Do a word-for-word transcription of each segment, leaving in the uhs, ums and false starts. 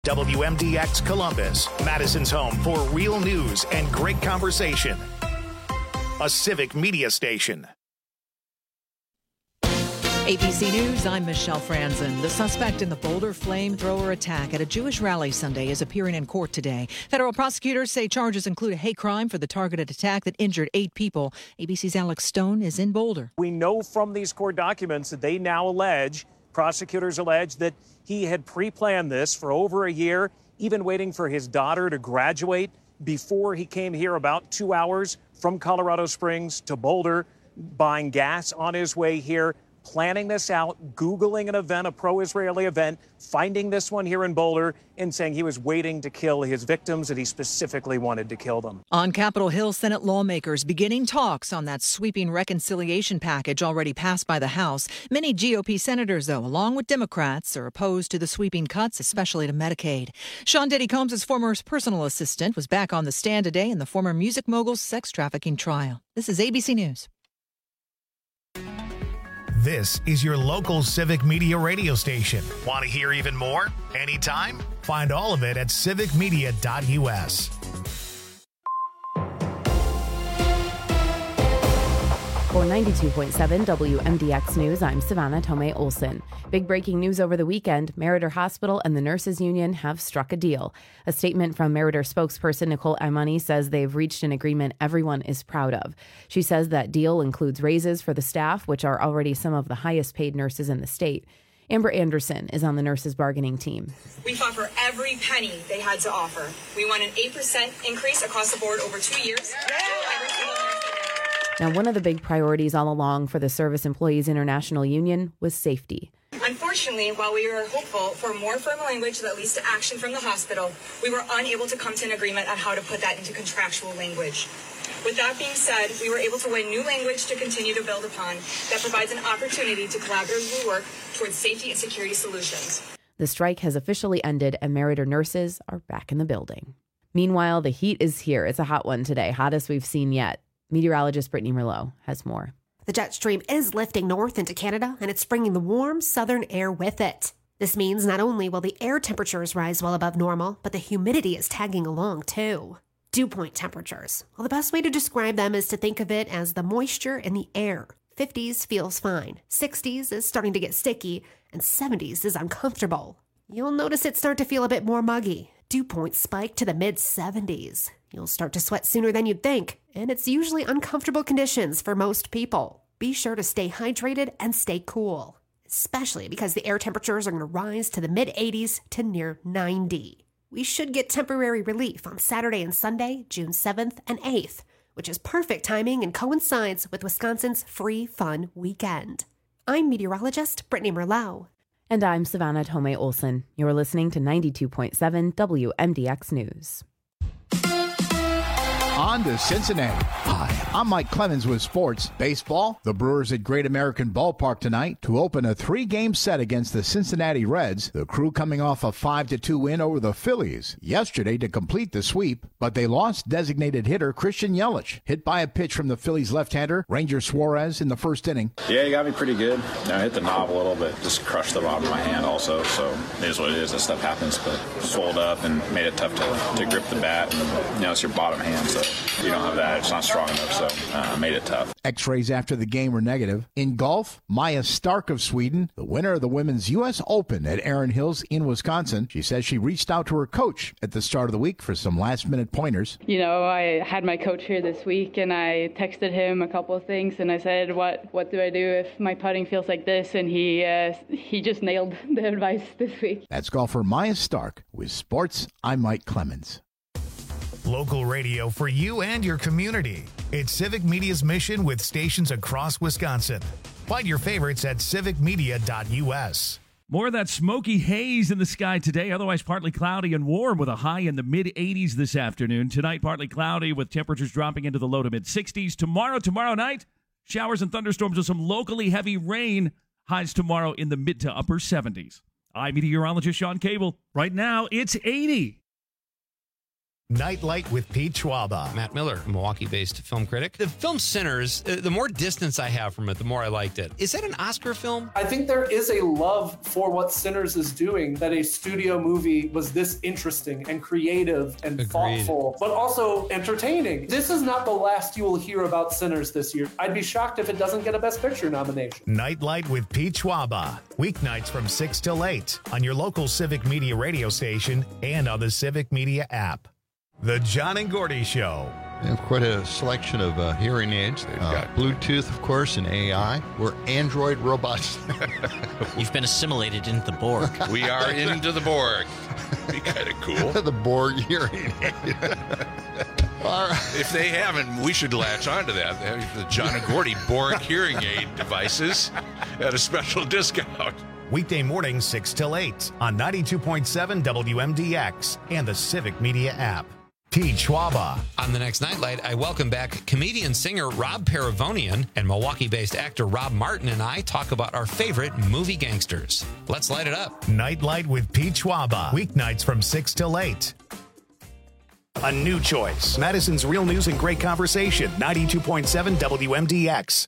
W M D X Columbus, Madison's home for real news and great conversation. A civic media station. A B C News, I'm Michelle Franzen. The suspect in the Boulder flamethrower attack at a Jewish rally Sunday is appearing in court today. Federal prosecutors say charges include a hate crime for the targeted attack that injured eight people. A B C's Alex Stone is in Boulder. We know from these court documents that they now allege, prosecutors allege, that he had pre-planned this for over a year, even waiting for his daughter to graduate before he came here about two hours from Colorado Springs to Boulder, buying gas on his way here, planning this out, Googling an event, a pro-Israeli event, finding this one here in Boulder, and saying he was waiting to kill his victims, and he specifically wanted to kill them. On Capitol Hill, Senate lawmakers beginning talks on that sweeping reconciliation package already passed by the House. Many G O P senators, though, along with Democrats, are opposed to the sweeping cuts, especially to Medicaid. Sean Diddy Combs' former personal assistant was back on the stand today in the former music mogul's sex trafficking trial. This is A B C News. This is your local civic media radio station. Want to hear even more? Anytime? Find all of it at civic media dot U S. For ninety-two point seven W M D X News, I'm Savannah Tomei Olson. Big breaking news over the weekend. Meritor Hospital and the Nurses Union have struck a deal. A statement from Meritor spokesperson Nicole Imani says they've reached an agreement everyone is proud of. She says that deal includes raises for the staff, which are already some of the highest paid nurses in the state. Amber Anderson is on the nurses bargaining team. We fought for every penny they had to offer. We want an eight percent increase across the board over two years. Yeah. Every single nurse. Now, one of the big priorities all along for the Service Employees International Union was safety. Unfortunately, while we were hopeful for more firm language that leads to action from the hospital, we were unable to come to an agreement on how to put that into contractual language. With that being said, we were able to win new language to continue to build upon that provides an opportunity to collaboratively work towards safety and security solutions. The strike has officially ended and Meritor nurses are back in the building. Meanwhile, the heat is here. It's a hot one today, hottest we've seen yet. Meteorologist Brittany Merlot has more. The jet stream is lifting north into Canada, and it's bringing the warm southern air with it. This means not only will the air temperatures rise well above normal, but the humidity is tagging along too. Dew point temperatures. Well, the best way to describe them is to think of it as the moisture in the air. fifties feels fine, sixties is starting to get sticky, and seventies is uncomfortable. You'll notice it start to feel a bit more muggy. Dew points spike to the mid seventies. You'll start to sweat sooner than you'd think, and it's usually uncomfortable conditions for most people. Be sure to stay hydrated and stay cool, especially because the air temperatures are going to rise to the mid eighties to near ninety. We should get temporary relief on Saturday and Sunday, June seventh and eighth, which is perfect timing and coincides with Wisconsin's free fun weekend. I'm meteorologist Brittany Merlot. And I'm Savannah Tomei Olson. You're listening to ninety-two point seven W M D X News. On to Cincinnati. Hi, I'm Mike Clemens with Sports Baseball. The Brewers at Great American Ballpark tonight to open a three-game set against the Cincinnati Reds. The Crew coming off a five to two win over the Phillies yesterday to complete the sweep, but they lost designated hitter Christian Yelich, hit by a pitch from the Phillies left-hander Ranger Suarez in the first inning. Yeah, he got me pretty good. I hit the knob a little bit, just crushed the bottom of my hand also, so it is what it is. That stuff happens, but swelled up and made it tough to, to grip the bat. And, you know, it's your bottom hand, so you don't have that. It's not strong enough, so uh, made it tough. X-rays after the game were negative. In golf, Maya Stark of Sweden, the winner of the Women's U S Open at Erin Hills in Wisconsin. She says she reached out to her coach at the start of the week for some last-minute pointers. You know, I had my coach here this week, and I texted him a couple of things, and I said, what what do I do if my putting feels like this? And he, uh, he just nailed the advice this week. That's golfer Maya Stark. With Sports, I'm Mike Clemens. Local radio for you and your community. It's Civic Media's mission with stations across Wisconsin. Find your favorites at civic media dot U S. More of that smoky haze in the sky today, otherwise partly cloudy and warm with a high in the mid eighties this afternoon. Tonight, partly cloudy with temperatures dropping into the low to mid sixties. Tomorrow, tomorrow night, showers and thunderstorms with some locally heavy rain. Highs tomorrow in the mid to upper seventies. I'm meteorologist Sean Cable. Right now, it's eighty. Nightlight with Pete Schwaba. Matt Miller, a Milwaukee-based film critic. The film Sinners, uh, the more distance I have from it, the more I liked it. Is that an Oscar film? I think there is a love for what Sinners is doing, that a studio movie was this interesting and creative and Agreed. thoughtful, but also entertaining. This is not the last you will hear about Sinners this year. I'd be shocked if it doesn't get a Best Picture nomination. Nightlight with Pete Schwaba. Weeknights from six till eight on your local Civic Media radio station and on the Civic Media app. The John and Gordy Show. They have quite a selection of uh, hearing aids. They've uh, got Bluetooth, of course, and A I. We're Android robots. You've been assimilated into the Borg. We are into the Borg. Be kind of cool. The Borg hearing aid. Right. If they haven't, we should latch onto that. The John and Gordy Borg hearing aid devices at a special discount. Weekday mornings six till eight on ninety-two point seven W M D X and the Civic Media app. Pete Schwaba. On the next Nightlight, I welcome back comedian-singer Rob Paravonian, and Milwaukee-based actor Rob Martin and I talk about our favorite movie gangsters. Let's light it up. Nightlight with Pete Schwaba. Weeknights from six till eight. A new choice. Madison's Real News and Great Conversation. ninety-two point seven W M D X.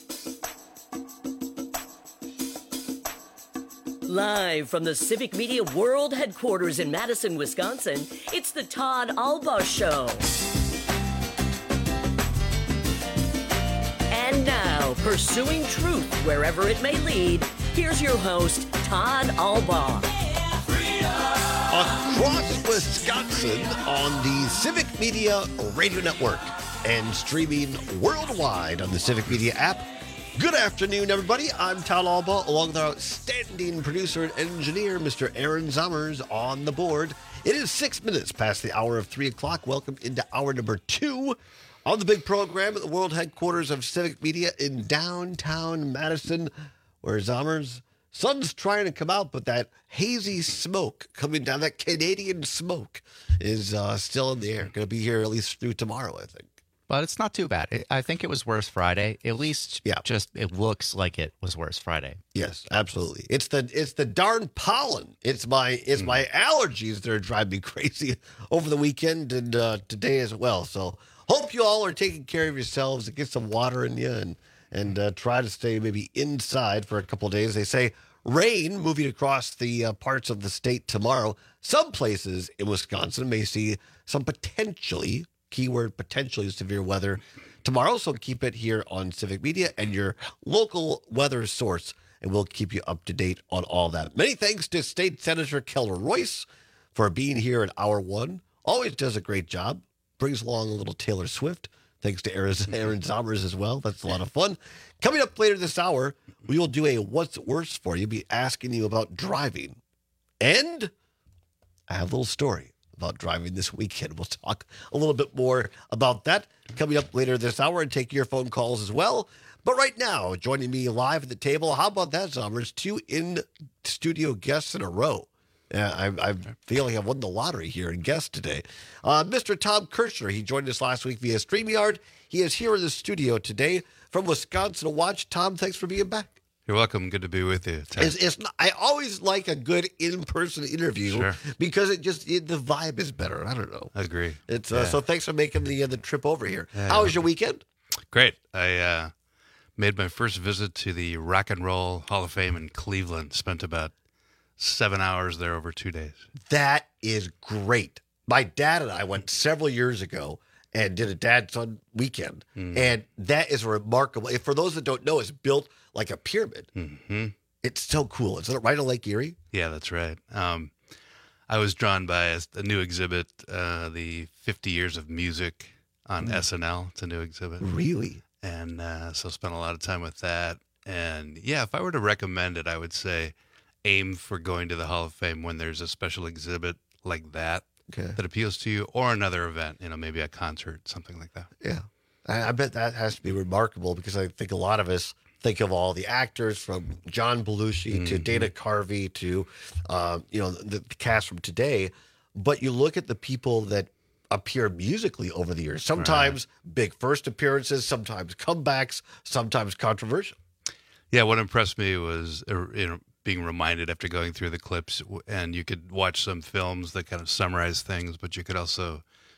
Live from the Civic Media World Headquarters in Madison, Wisconsin, it's the Todd Albaugh Show. And now, pursuing truth wherever it may lead, here's your host, Todd Albaugh. Across Wisconsin on the Civic Media Radio Network and streaming worldwide on the Civic Media app. Good afternoon, everybody. I'm Todd Albaugh, along with our outstanding producer and engineer, Mister Aaron Zommers, on the board. It is six minutes past the hour of three o'clock. Welcome into hour number two on the big program at the world headquarters of Civic Media in downtown Madison, where Zommers, sun's trying to come out, but that hazy smoke coming down, that Canadian smoke, is uh, still in the air. Going to be here at least through tomorrow, I think. But it's not too bad. I think it was worse Friday. At least, yeah. just it looks like it was worse Friday. Yes, absolutely. It's the it's the darn pollen. It's my it's mm. my allergies that are driving me crazy over the weekend and uh, today as well. So hope you all are taking care of yourselves and get some water in you and and uh, try to stay maybe inside for a couple of days. They say rain moving across the uh, parts of the state tomorrow. Some places in Wisconsin may see some potentially. Keyword potentially severe weather tomorrow, so keep it here on Civic Media and your local weather source, and we'll keep you up to date on all that. Many thanks to State Senator Keller Royce for being here at hour one. Always does a great job. Brings along a little Taylor Swift. Thanks to Aaron, Aaron Zommers as well. That's a lot of fun. Coming up later this hour, we will do a What's Worse for You, be asking you about driving. And I have a little story about driving this weekend. We'll talk a little bit more about that coming up later this hour and take your phone calls as well. But right now, joining me live at the table, how about that, Zommers? Two in-studio guests in a row. Uh, I, I feel like I've won the lottery here in guests today. Uh, Mister Tom Kirchner, he joined us last week via StreamYard. He is here in the studio today from Wisconsin to watch. Tom, thanks for being back. You're welcome. Good to be with you. It's, it's not, I always like a good in-person interview sure. because it just it, the vibe is better. I don't know. I agree. It's yeah. uh, so thanks for making the uh, the trip over here. Yeah. How was your weekend? Great. I uh, made my first visit to the Rock and Roll Hall of Fame in Cleveland. Spent about seven hours there over two days. That is great. My dad and I went several years ago and did a dad-son weekend, mm-hmm. and that is remarkable. For those that don't know, it's built like a pyramid. Mm-hmm. It's so cool. Is it right on Lake Erie? Yeah, that's right. Um, I was drawn by a, a new exhibit, uh, the fifty years of music on mm. S N L. It's a new exhibit. Really? And uh, so spent a lot of time with that. And yeah, if I were to recommend it, I would say aim for going to the Hall of Fame when there's a special exhibit like that okay. that appeals to you, or another event, you know, maybe a concert, something like that. Yeah. I, I bet that has to be remarkable because I think a lot of us think of all the actors from John Belushi mm-hmm. to Dana Carvey to, uh, you know, the, the cast from today. But you look at the people that appear musically over the years. Sometimes right. big first appearances, sometimes comebacks, sometimes controversial. Yeah, what impressed me was uh, you know, being reminded after going through the clips, and you could watch some films that kind of summarize things, but you could also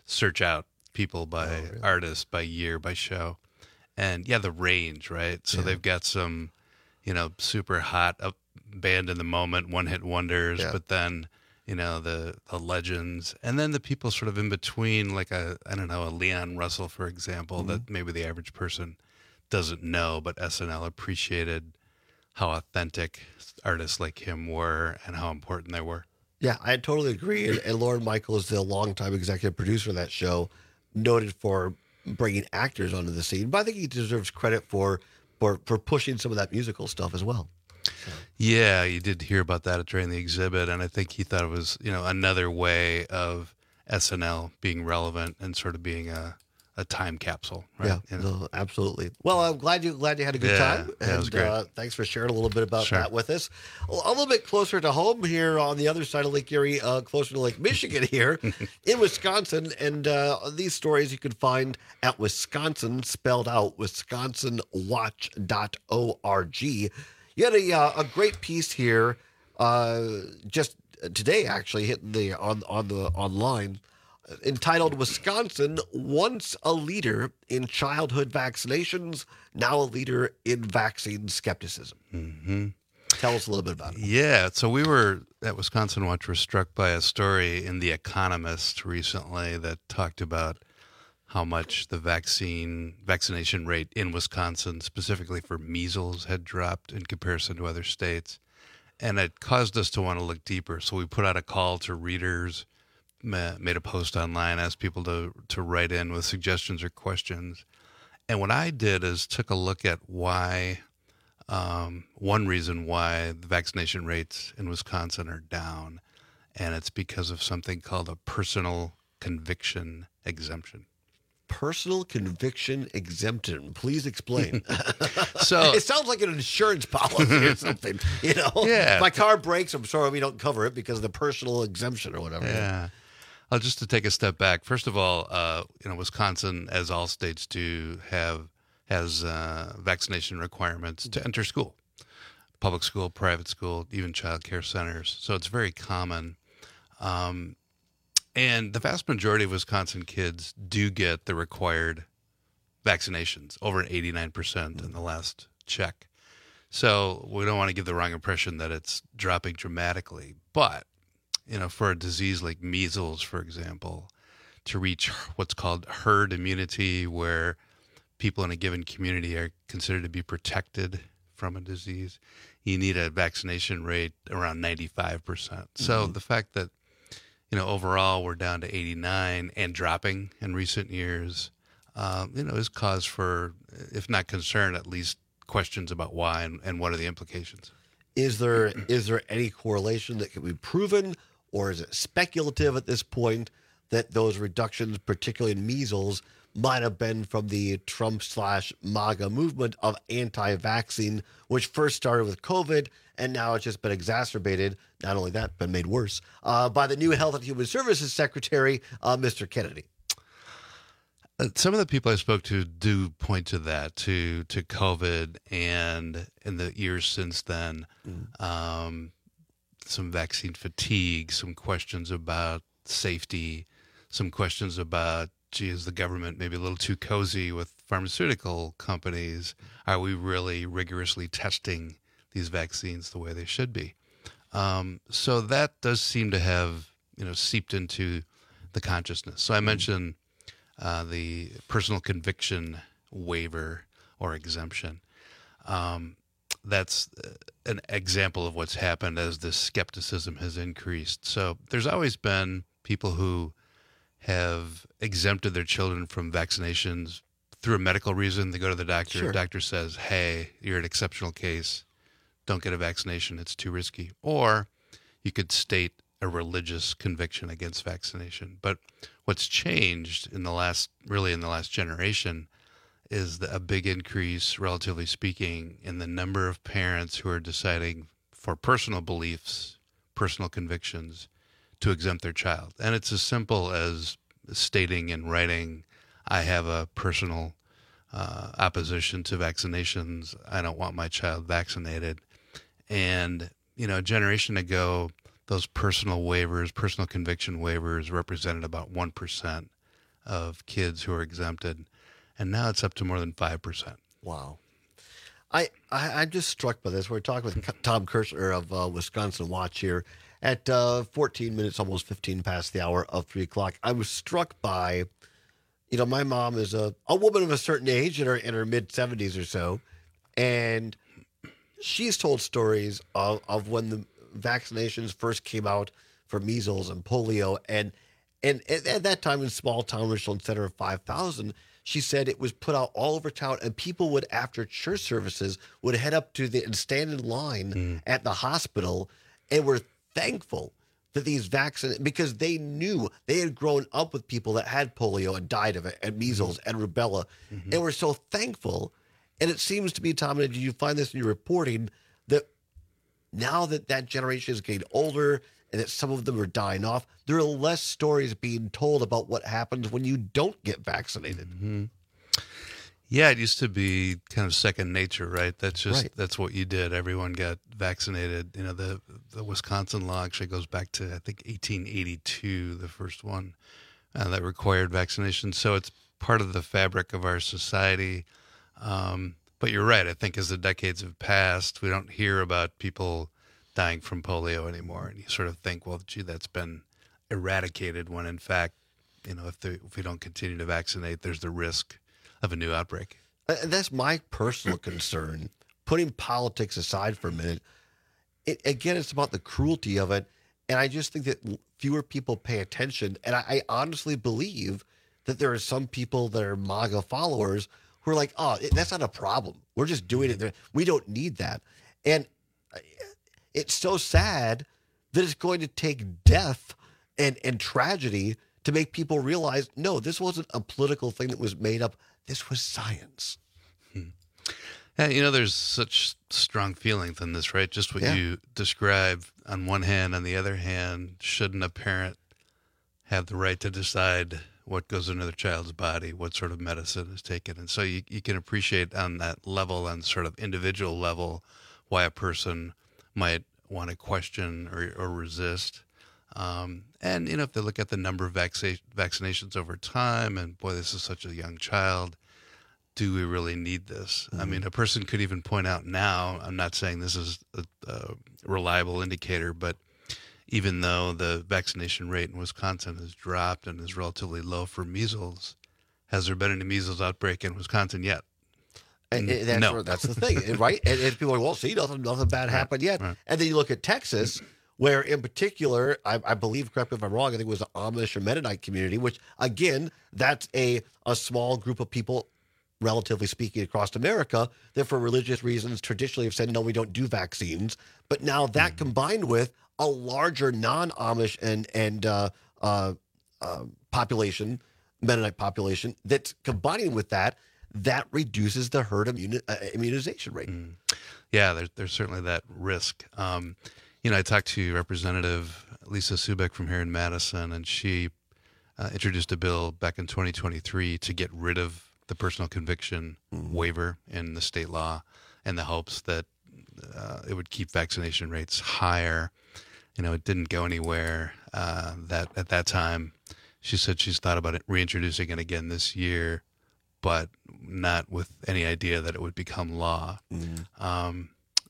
search out people by Oh, really? artist, by year, by show. And yeah, the range, right? So Yeah. they've got some, you know, super hot up band in the moment, one hit wonders, Yeah. but then, you know, the, the legends, and then the people sort of in between, like a, I don't know, a Leon Russell, for example, Mm-hmm. that maybe the average person doesn't know, but S N L appreciated how authentic artists like him were and how important they were. Yeah, I totally agree. And, and Lorne Michaels, the longtime executive producer of that show, noted for bringing actors onto the scene. But I think he deserves credit for for, for pushing some of that musical stuff as well. Yeah, you did hear about that during the exhibit, and I think he thought it was, you know, another way of S N L being relevant and sort of being a, a time capsule. Right? Yeah, You know? no, absolutely. Well, I'm glad you glad you had a good Yeah, time. yeah, it was great. Uh, thanks for sharing a little bit about Sure. that with us. A little bit closer to home here on the other side of Lake Erie, uh, closer to Lake Michigan here in Wisconsin. And uh, these stories you can find at Wisconsin, spelled out, wisconsin watch dot org. You had a, uh, a great piece here uh, just today, actually, hitting the on, on the online, entitled "Wisconsin, Once a Leader in Childhood Vaccinations, Now a Leader in Vaccine Skepticism." Mm-hmm. Tell us a little bit about it. Yeah, so we were at Wisconsin Watch were struck by a story in The Economist recently that talked about how much the vaccine vaccination rate in Wisconsin, specifically for measles, had dropped in comparison to other states. And it caused us to want to look deeper. So we put out a call to readers, ma- made a post online, asked people to, to write in with suggestions or questions. And what I did is took a look at why, um, one reason why the vaccination rates in Wisconsin are down. And it's because of something called a personal conviction exemption. Personal conviction exemption. Please explain. So it sounds like an insurance policy or something. You know, Yeah. my car breaks. I'm sorry we don't cover it because of the personal exemption or whatever. Yeah. Well, just to take a step back, first of all, uh, you know, Wisconsin, as all states do, have has uh, vaccination requirements to enter school, public school, private school, even child care centers. So it's very common. Um, and the vast majority of Wisconsin kids do get the required vaccinations, over eighty-nine percent in the last check. So we don't want to give the wrong impression that it's dropping dramatically. But, you know, for a disease like measles, for example, to reach what's called herd immunity, where people in a given community are considered to be protected from a disease, you need a vaccination rate around ninety-five percent. So Mhm. the fact that, you know, overall we're down to eighty-nine and dropping in recent years, um, you know, is cause for, if not concern, at least questions about why and, and what are the implications. Is there is there any correlation that can be proven, or is it speculative at this point that those reductions, particularly in measles, might have been from the Trump slash MAGA movement of anti-vaccine, which first started with COVID, and now it's just been exacerbated, not only that, but made worse, uh, by the new Health and Human Services Secretary, uh, Mister Kennedy? Uh, Some of the people I spoke to do point to that, to to COVID, and in the years since then, um, some vaccine fatigue, some questions about safety, some questions about, gee, is the government maybe a little too cozy with pharmaceutical companies? Are we really rigorously testing these vaccines the way they should be? Um, so that does seem to have, you know, seeped into the consciousness. So I mentioned uh, the personal conviction waiver or exemption. Um, that's an example of what's happened as this skepticism has increased. So there's always been people who have exempted their children from vaccinations through a medical reason. They go to the doctor. Sure. The doctor says, hey, you're an exceptional case. Don't get a vaccination. It's too risky. Or you could state a religious conviction against vaccination. But what's changed in the last, really in the last generation, is the, a big increase, relatively speaking, in the number of parents who are deciding for personal beliefs, personal convictions, to exempt their child. And it's as simple as stating in writing, I have a personal uh, opposition to vaccinations. I don't want my child vaccinated. And, you know, a generation ago, those personal waivers, personal conviction waivers represented about one percent of kids who are exempted, and now it's up to more than five percent. Wow. I, I, I'm just struck by this. We're talking with Tom Kirshner of uh, Wisconsin Watch here at uh, fourteen minutes, almost fifteen past the hour of three o'clock. I was struck by, you know, my mom is a, a woman of a certain age in her, in her mid-seventies or so, and she's told stories of, of when the vaccinations first came out for measles and polio, and and at, at that time in small town Richland Center of five thousand, she said it was put out all over town, and people would, after church services, would head up to the and stand in line mm. at the hospital and were thankful that these vaccines, because they knew they had grown up with people that had polio and died of it, and measles mm-hmm. and rubella, mm-hmm. and were so thankful. And it seems to me, Tom, and did you find this in your reporting, that now that that generation is getting older and that some of them are dying off, there are less stories being told about what happens when you don't get vaccinated. Mm-hmm. Yeah, it used to be kind of second nature, right? That's just right. That's what you did. Everyone got vaccinated. You know, the the Wisconsin law actually goes back to, I think, eighteen eighty-two, the first one uh, that required vaccination. So it's part of the fabric of our society. Um, but you're right. I think as the decades have passed, we don't hear about people dying from polio anymore. And you sort of think, well, gee, that's been eradicated, when in fact, you know, if, the, if we don't continue to vaccinate, there's the risk of a new outbreak. And that's my personal concern. Putting politics aside for a minute, it, again, it's about the cruelty of it. And I just think that fewer people pay attention. And I, I honestly believe that there are some people that are MAGA followers who are like, oh, it, that's not a problem. We're just doing it. We don't need that. And it's so sad that it's going to take death and, and tragedy to make people realize, no, this wasn't a political thing that was made up. This was science. Hmm. Yeah, you know, there's such strong feelings in this, right? Just what Yeah. you described on one hand. On the other hand, shouldn't a parent have the right to decide what goes into their child's body, what sort of medicine is taken? And so you, you can appreciate on that level, on sort of individual level, why a person might want to question or, or resist. Um, and, you know, if they look at the number of vaccina- vaccinations over time, and boy, this is such a young child, do we really need this? Mm-hmm. I mean, a person could even point out now, I'm not saying this is a, a reliable indicator, but even though the vaccination rate in Wisconsin has dropped and is relatively low for measles, has there been any measles outbreak in Wisconsin yet? And, and that's, no. where, that's the thing, right? And, and people are like, well, see, nothing, nothing bad happened yet. Right. And then you look at Texas, where in particular, I, I believe, correct me if I'm wrong, I think it was the Amish or Mennonite community, which, again, that's a, a small group of people, relatively speaking, across America, that for religious reasons traditionally have said, no, we don't do vaccines. But now that mm-hmm. combined with a larger non-Amish and, and uh, uh, uh, population, Mennonite population, that's combining with that, that reduces the herd immuni- uh, immunization rate. Mm. Yeah, there's, there's certainly that risk. Um, you know, I talked to Representative Lisa Subeck from here in Madison, and she uh, introduced a bill back in twenty twenty-three to get rid of the personal conviction mm. waiver in the state law, in the hopes that uh, it would keep vaccination rates higher. You know, it didn't go anywhere. Uh, that at that time, she said she's thought about it, reintroducing it again this year, but not with any idea that it would become law. Mm. Um,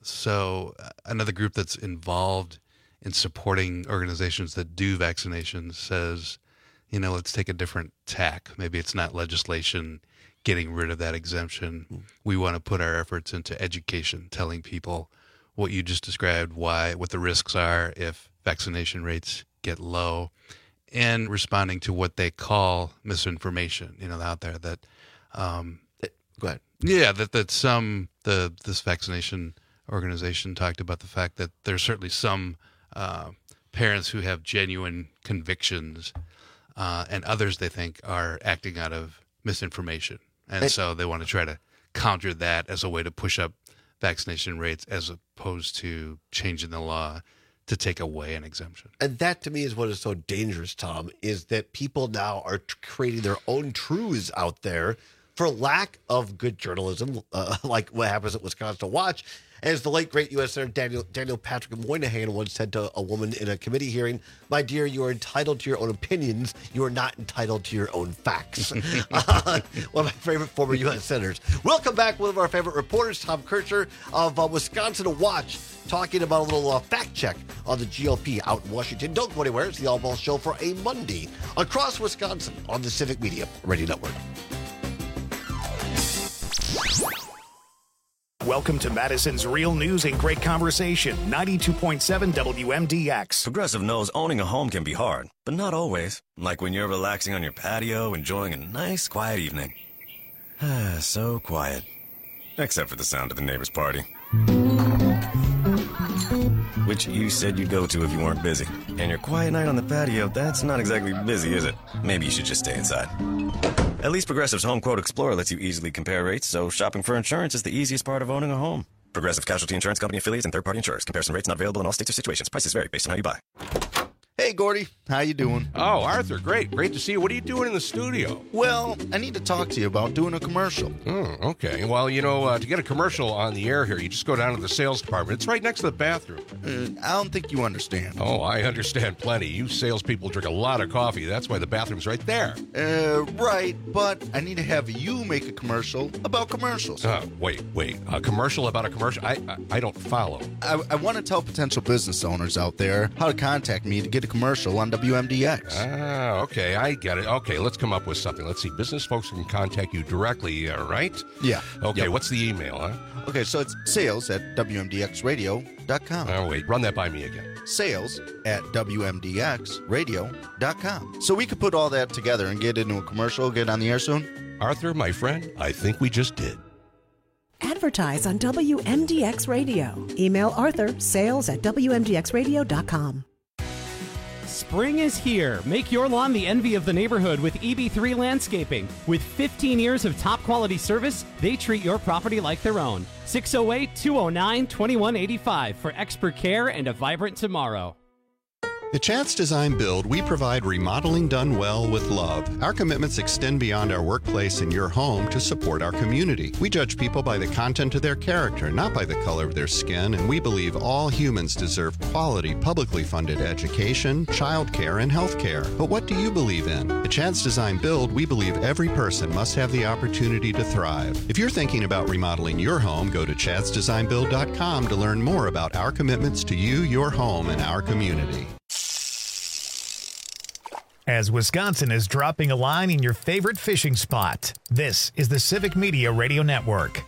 so another group that's involved in supporting organizations that do vaccinations says, you know, let's take a different tack. Maybe it's not legislation getting rid of that exemption. Mm. We want to put our efforts into education, telling people what you just described, why, what the risks are if vaccination rates get low, and responding to what they call misinformation, you know, out there that, um, go ahead. Yeah, that, that some, the, this vaccination organization talked about the fact that there's certainly some, uh, parents who have genuine convictions, uh, and others they think are acting out of misinformation. And so they want to try to counter that as a way to push up vaccination rates as opposed to changing the law to take away an exemption. And that to me is what is so dangerous, Tom, is that people now are t- creating their own truths out there for lack of good journalism, uh, like what happens at Wisconsin Watch. As the late, great U S Senator Daniel, Daniel Patrick Moynihan once said to a woman in a committee hearing, "My dear, you are entitled to your own opinions. You are not entitled to your own facts." uh, one of my favorite former U S senators. We'll come back with one of our favorite reporters, Tom Kircher of uh, Wisconsin Watch, talking about a little uh, fact check on the G O P out in Washington. Don't go anywhere. It's the All Ball Show for a Monday across Wisconsin on the Civic Media Radio Network. Welcome to Madison's Real News and Great Conversation, ninety-two point seven W M D X. Progressive knows owning a home can be hard, but not always. Like when you're relaxing on your patio, enjoying a nice, quiet evening. So quiet. Except for the sound of the neighbor's party. Which you said you'd go to if you weren't busy. And your quiet night on the patio, that's not exactly busy, is it? Maybe you should just stay inside. At least Progressive's Home Quote Explorer lets you easily compare rates, so shopping for insurance is the easiest part of owning a home. Progressive Casualty Insurance Company affiliates and third-party insurers. Comparison rates not available in all states or situations. Prices vary based on how you buy. Hey, Gordy. How you doing? Oh, Arthur, great. Great to see you. What are you doing in the studio? Well, I need to talk to you about doing a commercial. Oh, okay. Well, you know, uh, to get a commercial on the air here, you just go down to the sales department. It's right next to the bathroom. Uh, I don't think you understand. Oh, I understand plenty. You salespeople drink a lot of coffee. That's why the bathroom's right there. Uh, right, but I need to have you make a commercial about commercials. Uh, wait, wait. A commercial about a commercial? I I, I don't follow. I, I want to tell potential business owners out there how to contact me to get a commercial on W M D X. Ah, okay. I get it. Okay, let's come up with something. Let's see. Business folks can contact you directly, uh, right? Yeah. Okay, yep. What's the email, huh? Okay, so it's sales at W M D X radio dot com. Oh, wait. Run that by me again. Sales at W M D X radio dot com. So we could put all that together and get into a commercial, get on the air soon? Arthur, my friend, I think we just did. Advertise on W M D X Radio. Email Arthur, sales at W M D X radio dot com. Spring is here. Make your lawn the envy of the neighborhood with E B three Landscaping. With fifteen years of top quality service, they treat your property like their own. six oh eight, two oh nine, two one eight five for expert care and a vibrant tomorrow. At Chance Design Build, we provide remodeling done well with love. Our commitments extend beyond our workplace and your home to support our community. We judge people by the content of their character, not by the color of their skin, and we believe all humans deserve quality, publicly funded education, childcare, and health care. But what do you believe in? At Chance Design Build, we believe every person must have the opportunity to thrive. If you're thinking about remodeling your home, go to chance design build dot com to learn more about our commitments to you, your home, and our community. As Wisconsin is dropping a line in your favorite fishing spot, this is the Civic Media Radio Network.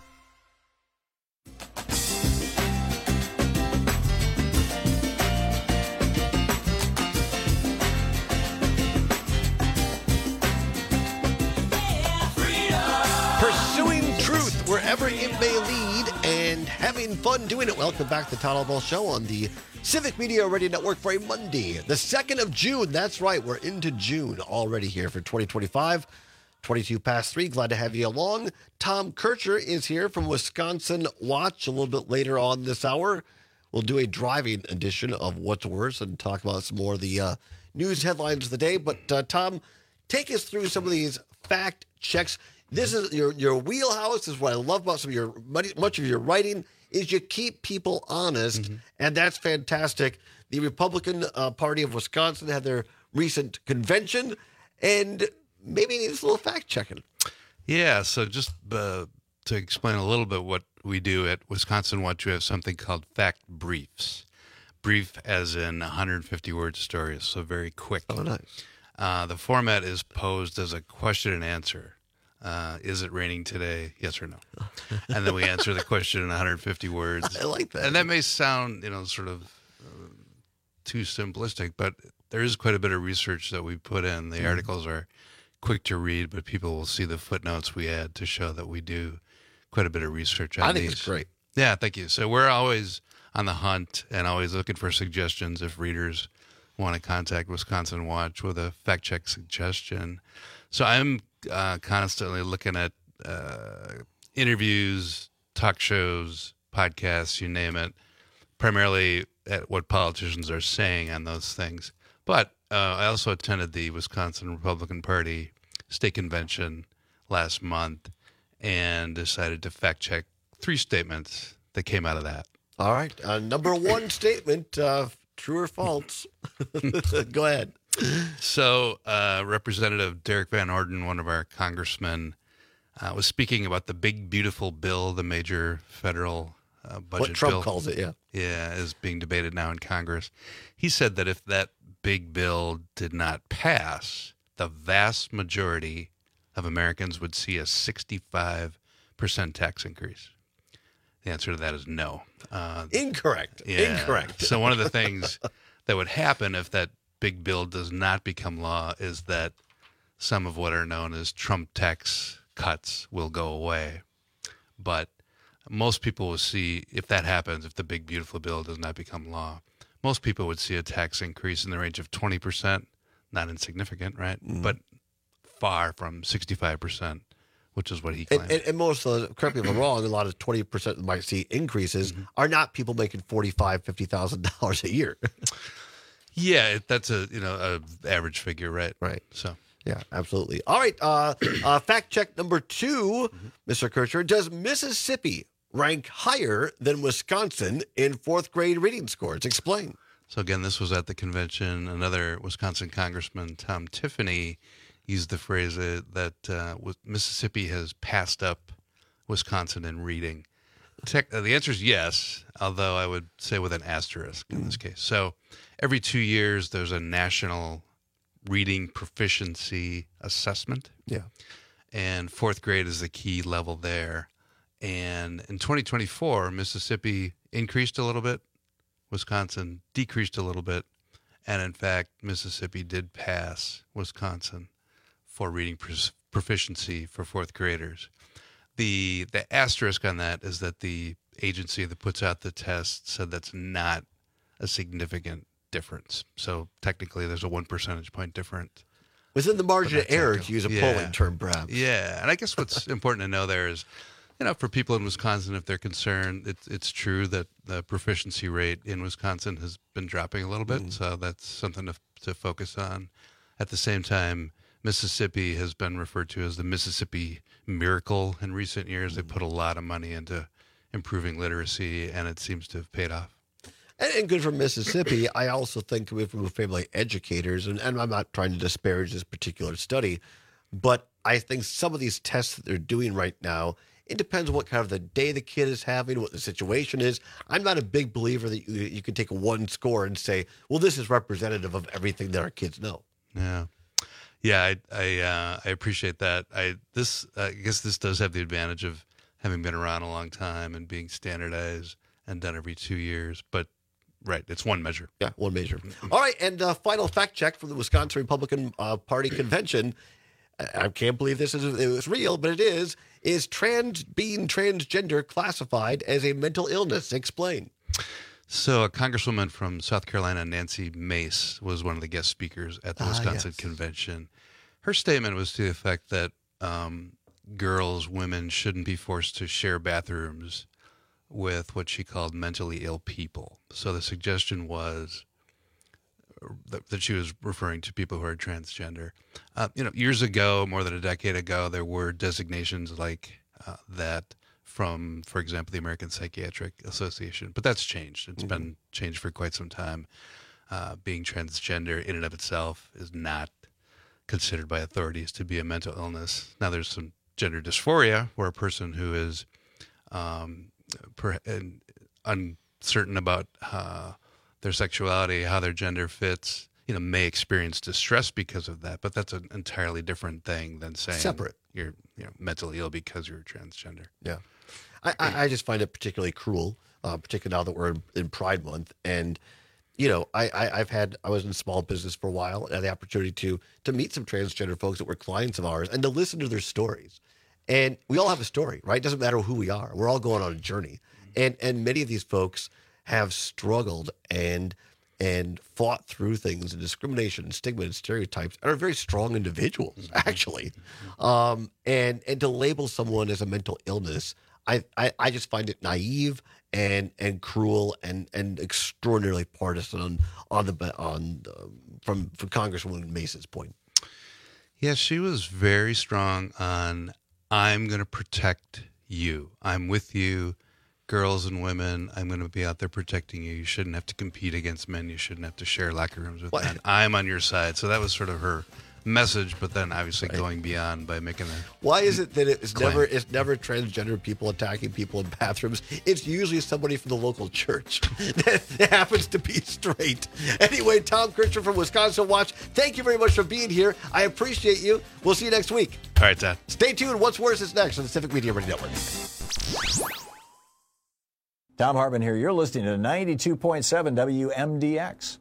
Pursuing truth wherever it may lead and having fun doing it. Welcome back to the Todd Ball Show on the Civic Media Radio Network for a Monday, the second of June. That's right, we're into June already here for twenty twenty-five. twenty-two past three. Glad to have you along. Tom Kircher is here from Wisconsin Watch. A little bit later on this hour, we'll do a driving edition of What's Worse and talk about some more of the uh, news headlines of the day. But uh, Tom, take us through some of these fact checks. This is your your wheelhouse. This is what I love about some of your much of your writing is you keep people honest, mm-hmm. and that's fantastic. The Republican uh, Party of Wisconsin had their recent convention, and maybe needs a little fact checking. Yeah, so just uh, to explain a little bit what we do at Wisconsin Watch, we have something called fact briefs. Brief as in one hundred fifty word stories, so very quick. Oh, nice. Uh, the format is posed as a question and answer. Uh, is it raining today? Yes or no? And then we answer the question in one hundred fifty words. I like that. And that may sound, you know, sort of uh, too simplistic, but there is quite a bit of research that we put in. The mm-hmm. articles are quick to read, but people will see the footnotes we add to show that we do quite a bit of research on I think these. It's great. Yeah, thank you. So we're always on the hunt and always looking for suggestions if readers want to contact Wisconsin Watch with a fact check suggestion. So I'm uh, constantly looking at uh, interviews, talk shows, podcasts, you name it, primarily at what politicians are saying on those things. But uh, I also attended the Wisconsin Republican Party state convention last month, and decided to fact check three statements that came out of that. All right. Uh, number one statement, uh, true or false? Go ahead. So, uh, Representative Derek Van Orden, one of our congressmen, uh, was speaking about the big, beautiful bill, the major federal uh, budget What Trump bill. calls it, yeah. Yeah, is being debated now in Congress. He said that if that big bill did not pass, the vast majority of Americans would see a sixty-five percent tax increase. The answer to that is no. Uh, Incorrect. yeah. Incorrect. So one of the things that would happen if that big bill does not become law is that some of what are known as Trump tax cuts will go away. But most people will see, if that happens, if the big, beautiful bill does not become law, most people would see a tax increase in the range of twenty percent, not insignificant, right? Mm-hmm. But far from sixty-five percent, which is what he And, claimed. and, and most of the, correct me if I'm wrong, a lot of twenty percent might see increases Mm-hmm. are not people making forty-five thousand dollars, fifty thousand dollars a year. Yeah, it, that's a you know a average figure, right? Right. So yeah, absolutely. All right. Uh, uh, fact check number two, Mm-hmm. Mister Kircher. Does Mississippi rank higher than Wisconsin in fourth grade reading scores? Explain. So again, this was at the convention. Another Wisconsin Congressman, Tom Tiffany, used the phrase uh, that uh, Mississippi has passed up Wisconsin in reading. Tech, uh, the answer is yes, although I would say with an asterisk in this case. So every two years, there's a national reading proficiency assessment. Yeah. And fourth grade is the key level there. And in twenty twenty-four, Mississippi increased a little bit. Wisconsin decreased a little bit. And in fact, Mississippi did pass Wisconsin for reading proficiency for fourth graders. The the asterisk on that is that the agency that puts out the test said that's not a significant difference. So technically, there's a one percentage point difference. Within the margin of But that's error, okay. to use a Yeah. polling term, perhaps. Yeah, and I guess what's important to know there is, you know, for people in Wisconsin, if they're concerned, it's it's true that the proficiency rate in Wisconsin has been dropping a little bit. Mm-hmm. So that's something to to focus on. At the same time, Mississippi has been referred to as the Mississippi Miracle in recent years. They put a lot of money into improving literacy, and it seems to have paid off. And, and good for Mississippi. I also think coming from a family of educators, and, and I'm not trying to disparage this particular study, but I think some of these tests that they're doing right now, it depends on what kind of the day the kid is having, what the situation is. I'm not a big believer that you, you can take one score and say, well, this is representative of everything that our kids know. Yeah. Yeah, I I, uh, I appreciate that. I this uh, I guess this does have the advantage of having been around a long time and being standardized and done every two years. But right, it's one measure. Yeah, one measure. All right, and uh, final fact check from the Wisconsin Republican uh, Party convention. I can't believe this is it was real, but it is. Is trans being transgender classified as a mental illness? Explain. So a congresswoman from South Carolina, Nancy Mace, was one of the guest speakers at the Ah, Wisconsin yes. convention. Her statement was to the effect that um, girls, women shouldn't be forced to share bathrooms with what she called mentally ill people. So the suggestion was that, that she was referring to people who are transgender. Uh, you know, years ago, more than a decade ago, there were designations like uh, that from, for example, the American Psychiatric Association. But that's changed. It's Mhm. been changed for quite some time. Uh, being transgender in and of itself is not considered by authorities to be a mental illness. Now, there's some gender dysphoria where a person who is um, per, and uncertain about uh, their sexuality, how their gender fits, you know, may experience distress because of that. But that's an entirely different thing than saying Separate. you're you know, mentally ill because you're transgender. Yeah. I, I, I just find it particularly cruel, uh, particularly now that we're in, in Pride Month. And, you know, I, I, I've had, I was in small business for a while and had the opportunity to to meet some transgender folks that were clients of ours and to listen to their stories. And we all have a story, right? It doesn't matter who we are. We're all going on a journey. And and many of these folks have struggled and and fought through things and discrimination and stigma and stereotypes and are very strong individuals, actually. Um, and and to label someone as a mental illness, I, I, I just find it naive and and cruel and, and extraordinarily partisan on on the on the, from from Congresswoman Mace's point. Yeah, she was very strong on I'm going to protect you. I'm with you, girls and women. I'm going to be out there protecting you. You shouldn't have to compete against men. You shouldn't have to share locker rooms with what? men. I'm on your side. So that was sort of her message, but then obviously right. going beyond by making a why is it that it's claim. never it's never transgender people attacking people in bathrooms? It's usually somebody from the local church that happens to be straight. Anyway, Tom Christian from Wisconsin Watch, thank you very much for being here. I appreciate you. We'll see you next week. All right, Dad. Stay tuned. What's Worse is next on the Civic Media Radio Network. Tom Hartman here. You're listening to ninety-two point seven W M D X.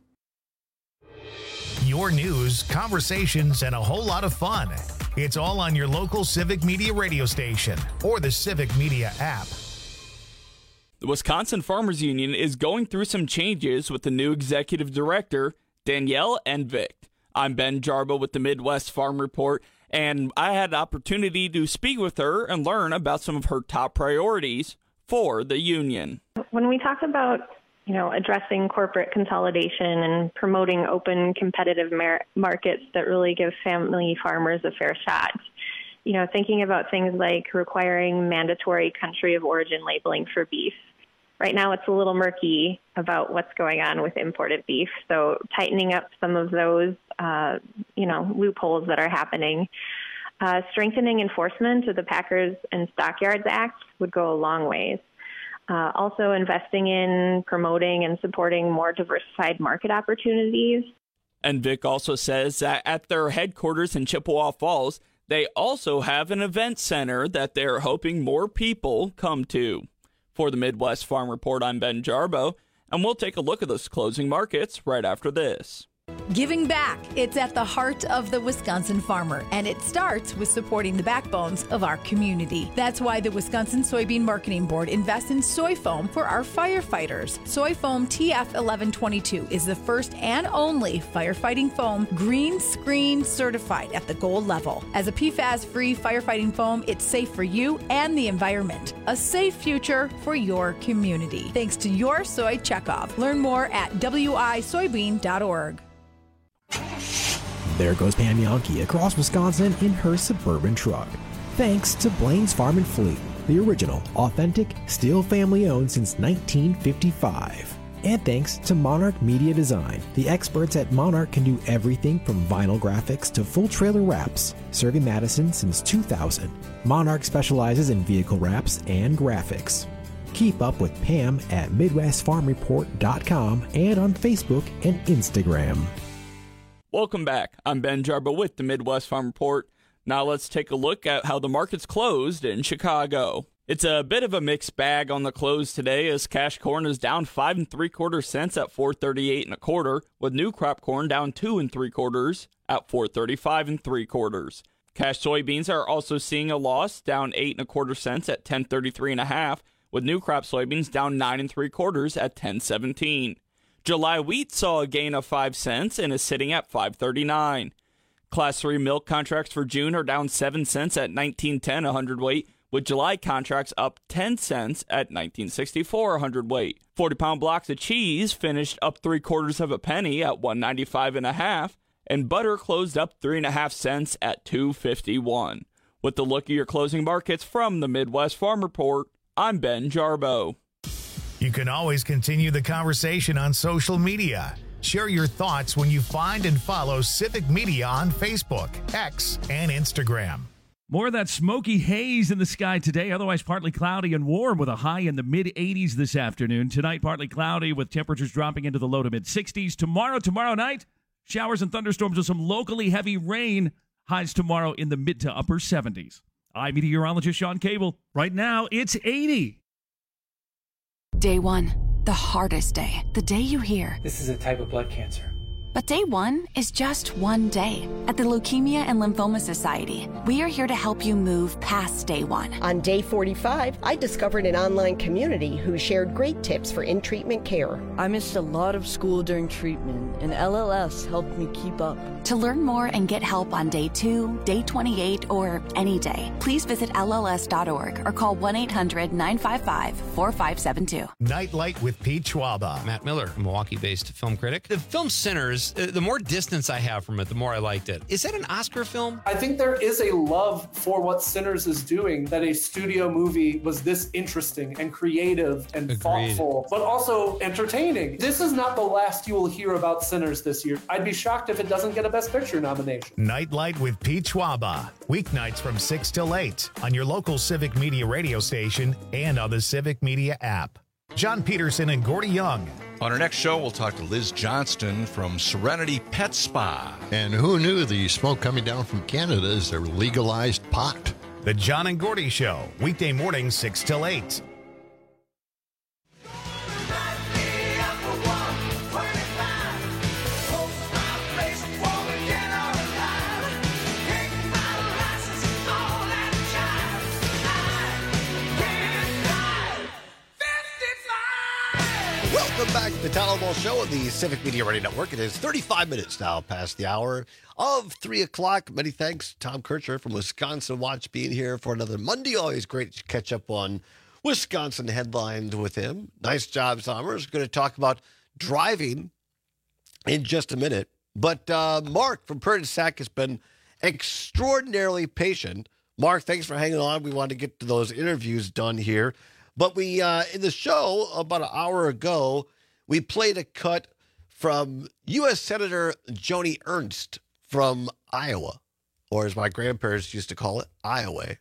Your news, conversations, and a whole lot of fun. It's all on your local Civic Media radio station or the Civic Media app. The Wisconsin Farmers Union is going through some changes with the new executive director, Danielle Envik. I'm Ben Jarbo with the Midwest Farm Report, and I had the opportunity to speak with her and learn about some of her top priorities for the union. When we talk about you know, addressing corporate consolidation and promoting open, competitive mar- markets that really give family farmers a fair shot. You know, thinking about things like requiring mandatory country of origin labeling for beef. Right now it's a little murky about what's going on with imported beef, so tightening up some of those, uh, you know, loopholes that are happening. Uh, strengthening enforcement of the Packers and Stockyards Act would go a long ways. Uh, also investing in promoting and supporting more diversified market opportunities. And Vic also says that at their headquarters in Chippewa Falls, they also have an event center that they're hoping more people come to. For the Midwest Farm Report, I'm Ben Jarbo, and we'll take a look at those closing markets right after this. Giving back. It's at the heart of the Wisconsin farmer, and it starts with supporting the backbones of our community. That's why the Wisconsin Soybean Marketing Board invests in soy foam for our firefighters. Soy foam T F eleven twenty-two is the first and only firefighting foam green screen certified at the gold level. As a P FAS-free firefighting foam, it's safe for you and the environment. A safe future for your community. Thanks to your soy checkoff. Learn more at w i soybean dot org. There goes Pam Yankee across Wisconsin in her Suburban truck. Thanks to Blaine's Farm and Fleet, the original, authentic, still family-owned since nineteen fifty-five. And thanks to Monarch Media Design. The experts at Monarch can do everything from vinyl graphics to full trailer wraps, serving Madison since two thousand. Monarch specializes in vehicle wraps and graphics. Keep up with Pam at midwest farm report dot com and on Facebook and Instagram. Welcome back. I'm Ben Jarbo with the Midwest Farm Report. Now let's take a look at how the markets closed in Chicago. It's a bit of a mixed bag on the close today, as cash corn is down five and three quarter cents at four thirty-eight and a quarter, with new crop corn down two and three quarters at four thirty-five and three quarters. Cash soybeans are also seeing a loss, down eight and a quarter cents at ten thirty-three and a half, with new crop soybeans down nine and three quarters at ten seventeen. July wheat saw a gain of five cents and is sitting at five thirty-nine. Class three milk contracts for June are down seven cents at nineteen ten a hundredweight, with July contracts up ten cents at nineteen sixty-four a hundredweight. forty pound blocks of cheese finished up three quarters of a penny at one ninety-five and a half, and butter closed up three and a half cents at two fifty-one. With the look at your closing markets from the Midwest Farm Report, I'm Ben Jarbo. You can always continue the conversation on social media. Share your thoughts when you find and follow Civic Media on Facebook, X, and Instagram. More of that smoky haze in the sky today, otherwise partly cloudy and warm with a high in the mid eighties this afternoon. Tonight, partly cloudy with temperatures dropping into the low to mid sixties. Tomorrow, tomorrow night, showers and thunderstorms with some locally heavy rain. Highs tomorrow in the mid to upper seventies. I'm meteorologist Sean Cable. Right now, it's eighty. Day one, the hardest day. The day you hear, this is a type of blood cancer. But day one is just one day. At the Leukemia and Lymphoma Society, we are here to help you move past day one. On day forty-five, I discovered an online community who shared great tips for in-treatment care. I missed a lot of school during treatment, and L L S helped me keep up. To learn more and get help on day two, day twenty-eight, or any day, please visit L L S dot org or call one eight hundred nine five five four five seven two. Nightlight with Pete Schwaba. Matt Miller, a Milwaukee-based film critic. The Film Centers trailers, uh, the more distance I have from it, the more I liked it. Is that an Oscar film? I think there is a love for what Sinners is doing, that a studio movie was this interesting and creative and Agreed. thoughtful, but also entertaining. This is not the last you will hear about Sinners this year. I'd be shocked if it doesn't get a Best Picture nomination. Nightlight with Pete Schwaba. Weeknights from six till eight on your local Civic Media radio station and on the Civic Media app. John Peterson and Gordy Young. On our next show, we'll talk to Liz Johnston from Serenity Pet Spa. And who knew the smoke coming down from Canada is a legalized pot? The John and Gordy Show, weekday mornings six till eight. Welcome back to the Town Hall Show on the Civic Media Radio Network. It is thirty-five minutes now past the hour of three o'clock. Many thanks, Tom Kircher from Wisconsin Watch, being here for another Monday. Always great to catch up on Wisconsin headlines with him. Nice job, Sommers. Going to talk about driving in just a minute. But uh, Mark from Prairie du Sac has been extraordinarily patient. Mark, thanks for hanging on. We wanted to get to those interviews done here. But we, uh, in the show about an hour ago, we played a cut from U S Senator Joni Ernst from Iowa, or as my grandparents used to call it, Iowa.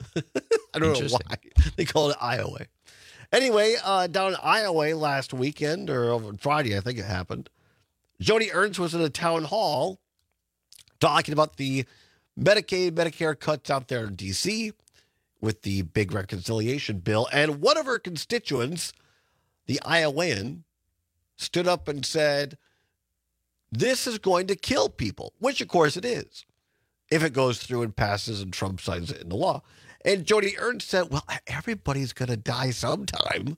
I don't know why they call it Iowa. Anyway, uh, down in Iowa last weekend, or over Friday, I think it happened, Joni Ernst was in a town hall talking about the Medicaid, Medicare cuts out there in D C with the big reconciliation bill. And one of her constituents, the Iowan, stood up and said, this is going to kill people, which of course it is, if it goes through and passes and Trump signs it into law. And Joni Ernst said, well, everybody's going to die sometime.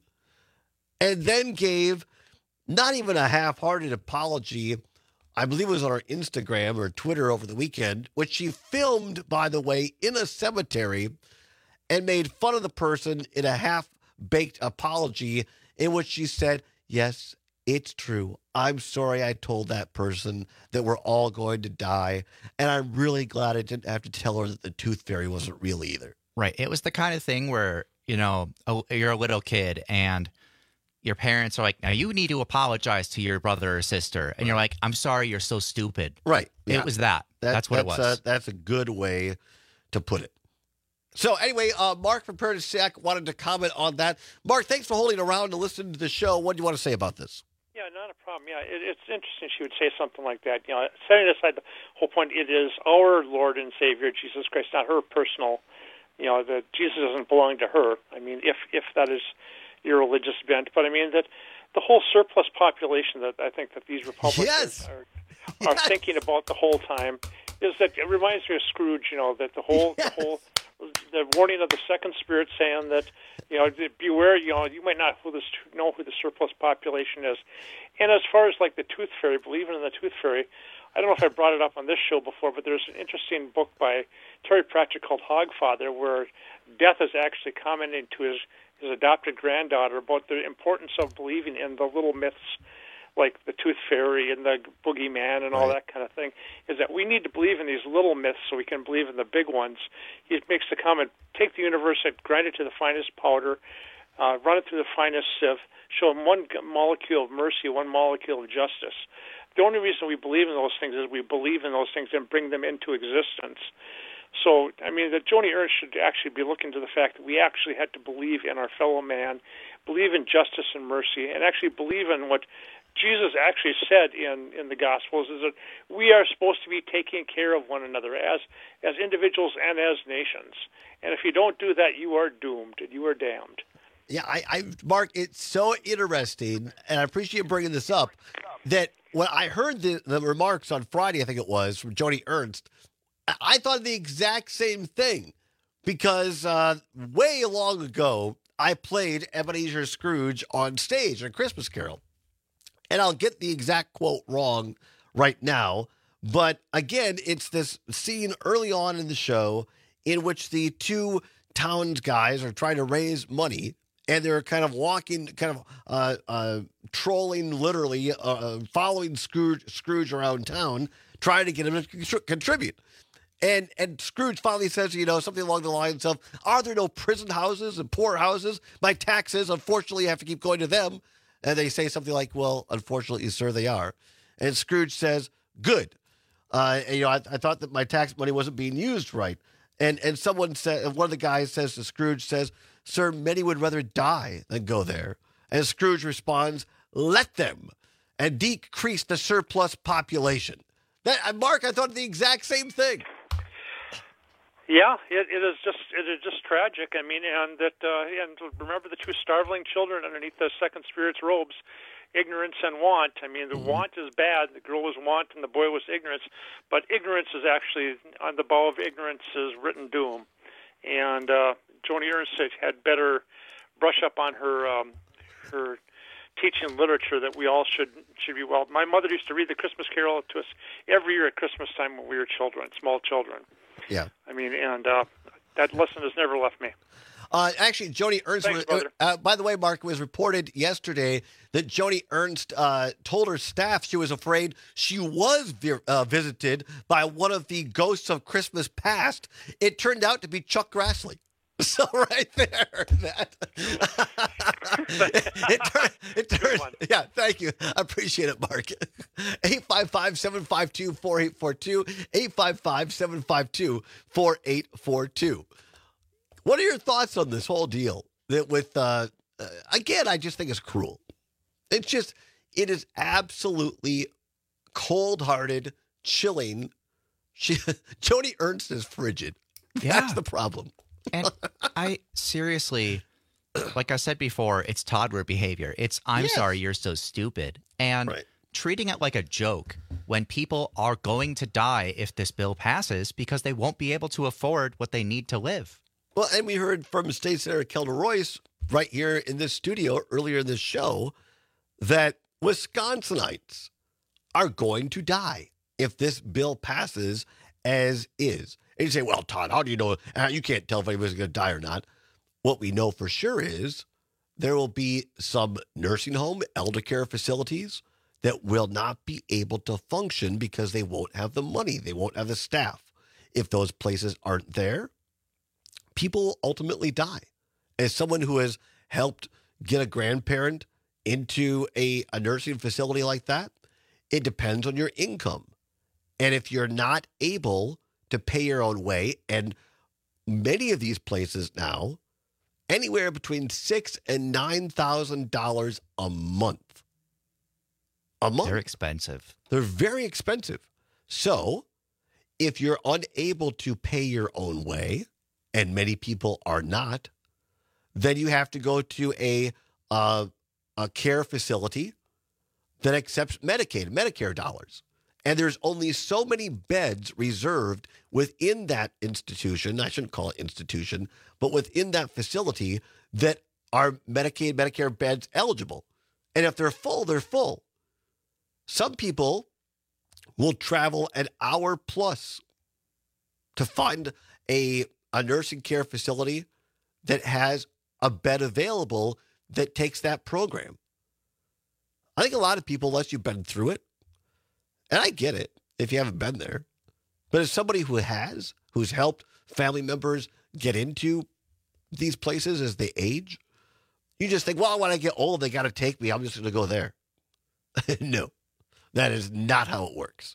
And then gave not even a half-hearted apology. I believe it was on her Instagram or Twitter over the weekend, which she filmed, by the way, in a cemetery, and made fun of the person in a half-baked apology in which she said, yes, it's true. I'm sorry I told that person that we're all going to die. And I'm really glad I didn't have to tell her that the tooth fairy wasn't real either. Right. It was the kind of thing where, you know, a, you're a little kid and your parents are like, now you need to apologize to your brother or sister. And you're like, I'm sorry, you're so stupid. Right. It Yeah. was that. That- That's what that's it was. A, that's a good way to put it. So anyway, uh, Mark from Prairie du Sac wanted to comment on that. Mark, thanks for holding around to listen to the show. What do you want to say about this? Yeah, not a problem. Yeah, it, it's interesting she would say something like that. You know, setting aside the whole point, it is our Lord and Savior, Jesus Christ, not her personal. You know, that Jesus doesn't belong to her. I mean, if if that is your religious bent, but I mean that the whole surplus population that I think that these Republicans yes. are are yes. thinking about the whole time is that it reminds me of Scrooge. You know, that the whole yes. the whole. The warning of the second spirit saying that, you know, beware, you know, you might not who this, know who the surplus population is. And as far as like the tooth fairy, believing in the tooth fairy, I don't know if I brought it up on this show before, but there's an interesting book by Terry Pratchett called Hogfather, where Death is actually commenting to his, his adopted granddaughter about the importance of believing in the little myths like the tooth fairy and the boogeyman and all Right. that kind of thing, is that we need to believe in these little myths so we can believe in the big ones. He makes the comment, take the universe and grind it to the finest powder, uh, run it through the finest sieve, show them one molecule of mercy, one molecule of justice. The only reason we believe in those things is we believe in those things and bring them into existence. So, I mean, that Joni Ernst should actually be looking to the fact that we actually had to believe in our fellow man, believe in justice and mercy, and actually believe in what Jesus actually said in, in the Gospels, is that we are supposed to be taking care of one another as as individuals and as nations. And if you don't do that, you are doomed and you are damned. Yeah, I, I, Mark, it's so interesting, and I appreciate bringing this up, that when I heard the, the remarks on Friday, I think it was, from Joni Ernst, I thought the exact same thing, because uh, way long ago, I played Ebenezer Scrooge on stage at A Christmas Carol. And I'll get the exact quote wrong right now. But again, it's this scene early on in the show in which the two towns guys are trying to raise money, and they're kind of walking, kind of uh, uh, trolling, literally, uh, following Scrooge, Scrooge around town, trying to get him to contri- contribute. And and Scrooge finally says, you know, something along the lines of, are there no prison houses and poor houses? My taxes, unfortunately, have to keep going to them. And they say something like, well, unfortunately, sir, they are. And Scrooge says, good. Uh, and, you know, I, I thought that my tax money wasn't being used right. And and someone said, one of the guys says to Scrooge, says, sir, many would rather die than go there. And Scrooge responds, let them, and decrease the surplus population. That, Mark, I thought the exact same thing. Yeah, it, it is just it is just tragic. I mean, and that uh, and remember the two starveling children underneath the second spirit's robes, ignorance and want. I mean, the mm-hmm. want is bad. The girl was want, and the boy was ignorance. But ignorance is actually on the bow of ignorance is written doom. And uh, Joni Ernst had better brush up on her um, her teaching literature that we all should should be well. My mother used to read the Christmas Carol to us every year at Christmas time when we were children, small children. Yeah. I mean, and uh, that lesson has never left me. Uh, actually, Joni Ernst, Thanks, was, uh, by the way, Mark, it was reported yesterday that Joni Ernst uh, told her staff she was afraid she was vi- uh, visited by one of the ghosts of Christmas past. It turned out to be Chuck Grassley. So right there, that it, it, turn, it turns. Yeah, thank you. I appreciate it, Mark. eight five five, seven five two, four eight four two, eight five five, seven five two, four eight four two. What are your thoughts on this whole deal? That with uh, uh, again, I just think it's cruel. It's just, it is absolutely cold-hearted, chilling. She, Joni Ernst is frigid. Yeah. That's the problem. And I seriously, like I said before, it's toddler behavior. It's, I'm Yes. sorry, you're so stupid. And Right. treating it like a joke when people are going to die if this bill passes because they won't be able to afford what they need to live. Well, and we heard from State Senator Kelda Royce right here in this studio earlier in this show that Wisconsinites are going to die if this bill passes as is. And you say, well, Todd, how do you know? Uh, you can't tell if anybody's going to die or not. What we know for sure is there will be some nursing home, elder care facilities that will not be able to function because they won't have the money. They won't have the staff. If those places aren't there, people will ultimately die. As someone who has helped get a grandparent into a, a nursing facility like that, it depends on your income. And if you're not able to pay your own way, and many of these places now, anywhere between six and nine thousand dollars a month. A month. They're expensive. They're very expensive. So, if you're unable to pay your own way, and many people are not, then you have to go to a uh, a care facility that accepts Medicaid, Medicare dollars. And there's only so many beds reserved within that institution. I shouldn't call it institution, but within that facility that are Medicaid, Medicare beds eligible. And if they're full, they're full. Some people will travel an hour plus to find a, a nursing care facility that has a bed available that takes that program. I think a lot of people, unless you've been through it, and I get it if you haven't been there, but as somebody who has, who's helped family members get into these places as they age, you just think, well, when I get old, they got to take me. I'm just going to go there. No, that is not how it works.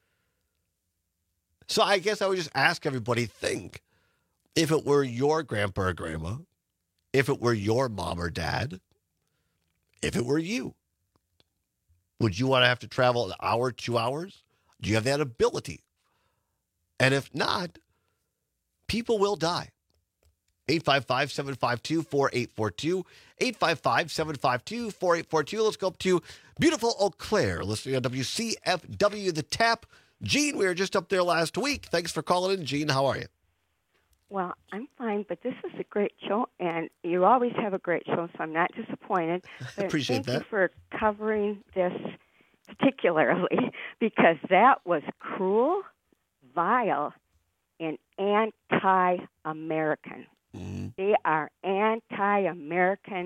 So I guess I would just ask everybody, think, if it were your grandpa or grandma, if it were your mom or dad, if it were you, would you want to have to travel an hour, two hours? Do you have that ability? And if not, people will die. eight five five, seven five two, four eight four two. eight five five, seven five two, four eight four two. Let's go up to beautiful Eau Claire, listening on W C F W The Tap. Gene, we were just up there last week. Thanks for calling in. Gene, how are you? Well, I'm fine, but this is a great show, and you always have a great show, so I'm not disappointed. But Appreciate thank that. you for covering this particularly, because that was cruel, vile, and anti-American. Mm-hmm. They are anti-American,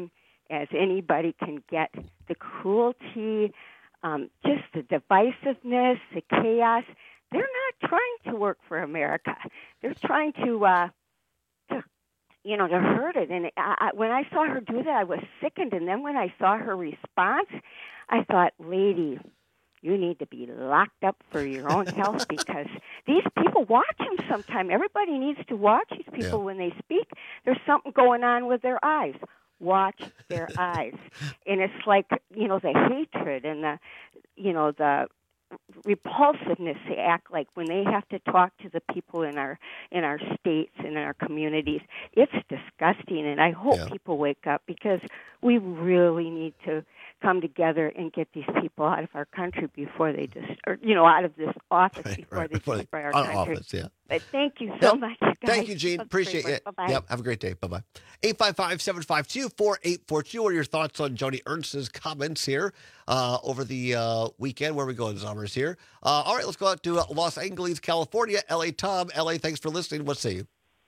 as anybody can get. The cruelty, um, just the divisiveness, the chaos. They're not trying to work for America. They're trying to, uh, to you know, to hurt it. And I, I, when I saw her do that, I was sickened. And then when I saw her response, I thought, lady, you need to be locked up for your own health because these people watch them sometime. Everybody needs to watch these people Yeah. when they speak. There's something going on with their eyes. Watch their eyes. And it's like, you know, the hatred and the, you know, the repulsiveness they act like when they have to talk to the people in our in our states and in our communities. It's disgusting, and I hope Yeah. people wake up because we really need to come together and get these people out of our country before they just, or you know, out of this office Right, before right, they before they- destroy our out of country. office, yeah. But thank you so much, guys. Thank you, Gene. That's Appreciate great. it. Bye-bye. Yep. Have a great day. Bye bye. eight five five, seven five two, four eight four two. What are your thoughts on Joni Ernst's comments here uh, over the uh, weekend? Where are we going? Summers here. Uh, all right, let's go out to uh, Los Angeles, California. L A Tom. L A, thanks for listening. What say you?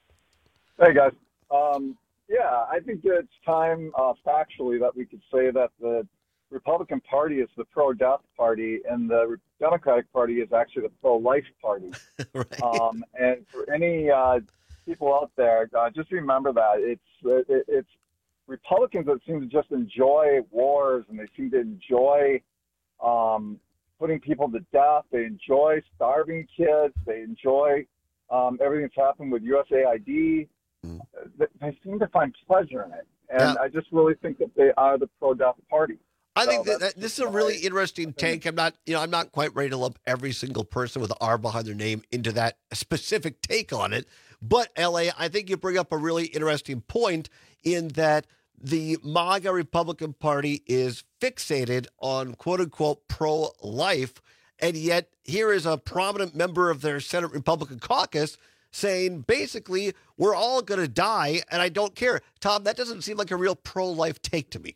Hey, guys. Um, yeah, I think it's time uh, factually that we could say that the Republican Party is the pro-death party and the Democratic Party is actually the pro-life party. Right. Um, and for any uh, people out there, uh, just remember that it's it, it's Republicans that seem to just enjoy wars and they seem to enjoy um, putting people to death. They enjoy starving kids. They enjoy um, everything that's happened with U S A I D. Mm. They, they seem to find pleasure in it, and Yeah. I just really think that they are the pro-death party. I think So that, that's that this is just a really my- interesting take. I'm not, you know, I'm not quite ready to lump every single person with an R behind their name into that specific take on it. But L A, I think you bring up a really interesting point in that the MAGA Republican Party is fixated on quote unquote pro-life, and yet here is a prominent member of their Senate Republican caucus saying basically we're all going to die, and I don't care. Tom, that doesn't seem like a real pro-life take to me.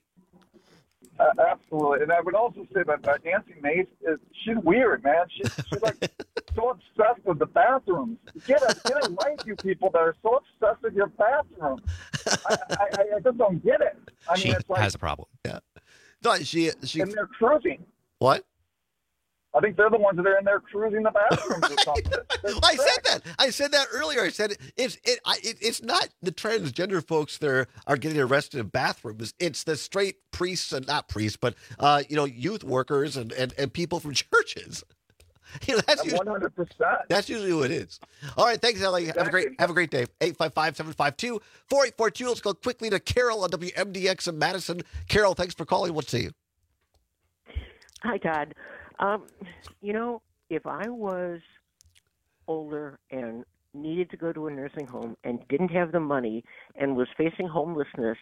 Uh, absolutely, and I would also say that uh, Nancy Mace is she's weird, man. She's she's like so obsessed with the bathrooms. Get a get a life, you people that are so obsessed with your bathrooms. I, I, I just don't get it. I She mean, it's like, has a problem. Yeah. No, she she. and they're cruising. What? I think they're the ones that are in there cruising the bathrooms or something. They're I said sick. that. I said that earlier. I said it's it, I, it. It's not the transgender folks that are, are getting arrested in bathrooms. It's the straight priests and not priests, but uh, you know, youth workers and, and, and people from churches. You know, that's one hundred percent. That's usually who it is. All right, thanks, Ellie. Have a great have a great day. eight five five, seven five two, four eight four two. Let's go quickly to Carol on W M D X in Madison. Carol, thanks for calling. We'll see you. Hi, Todd. Um, you know, if I was older and needed to go to a nursing home and didn't have the money and was facing homelessness,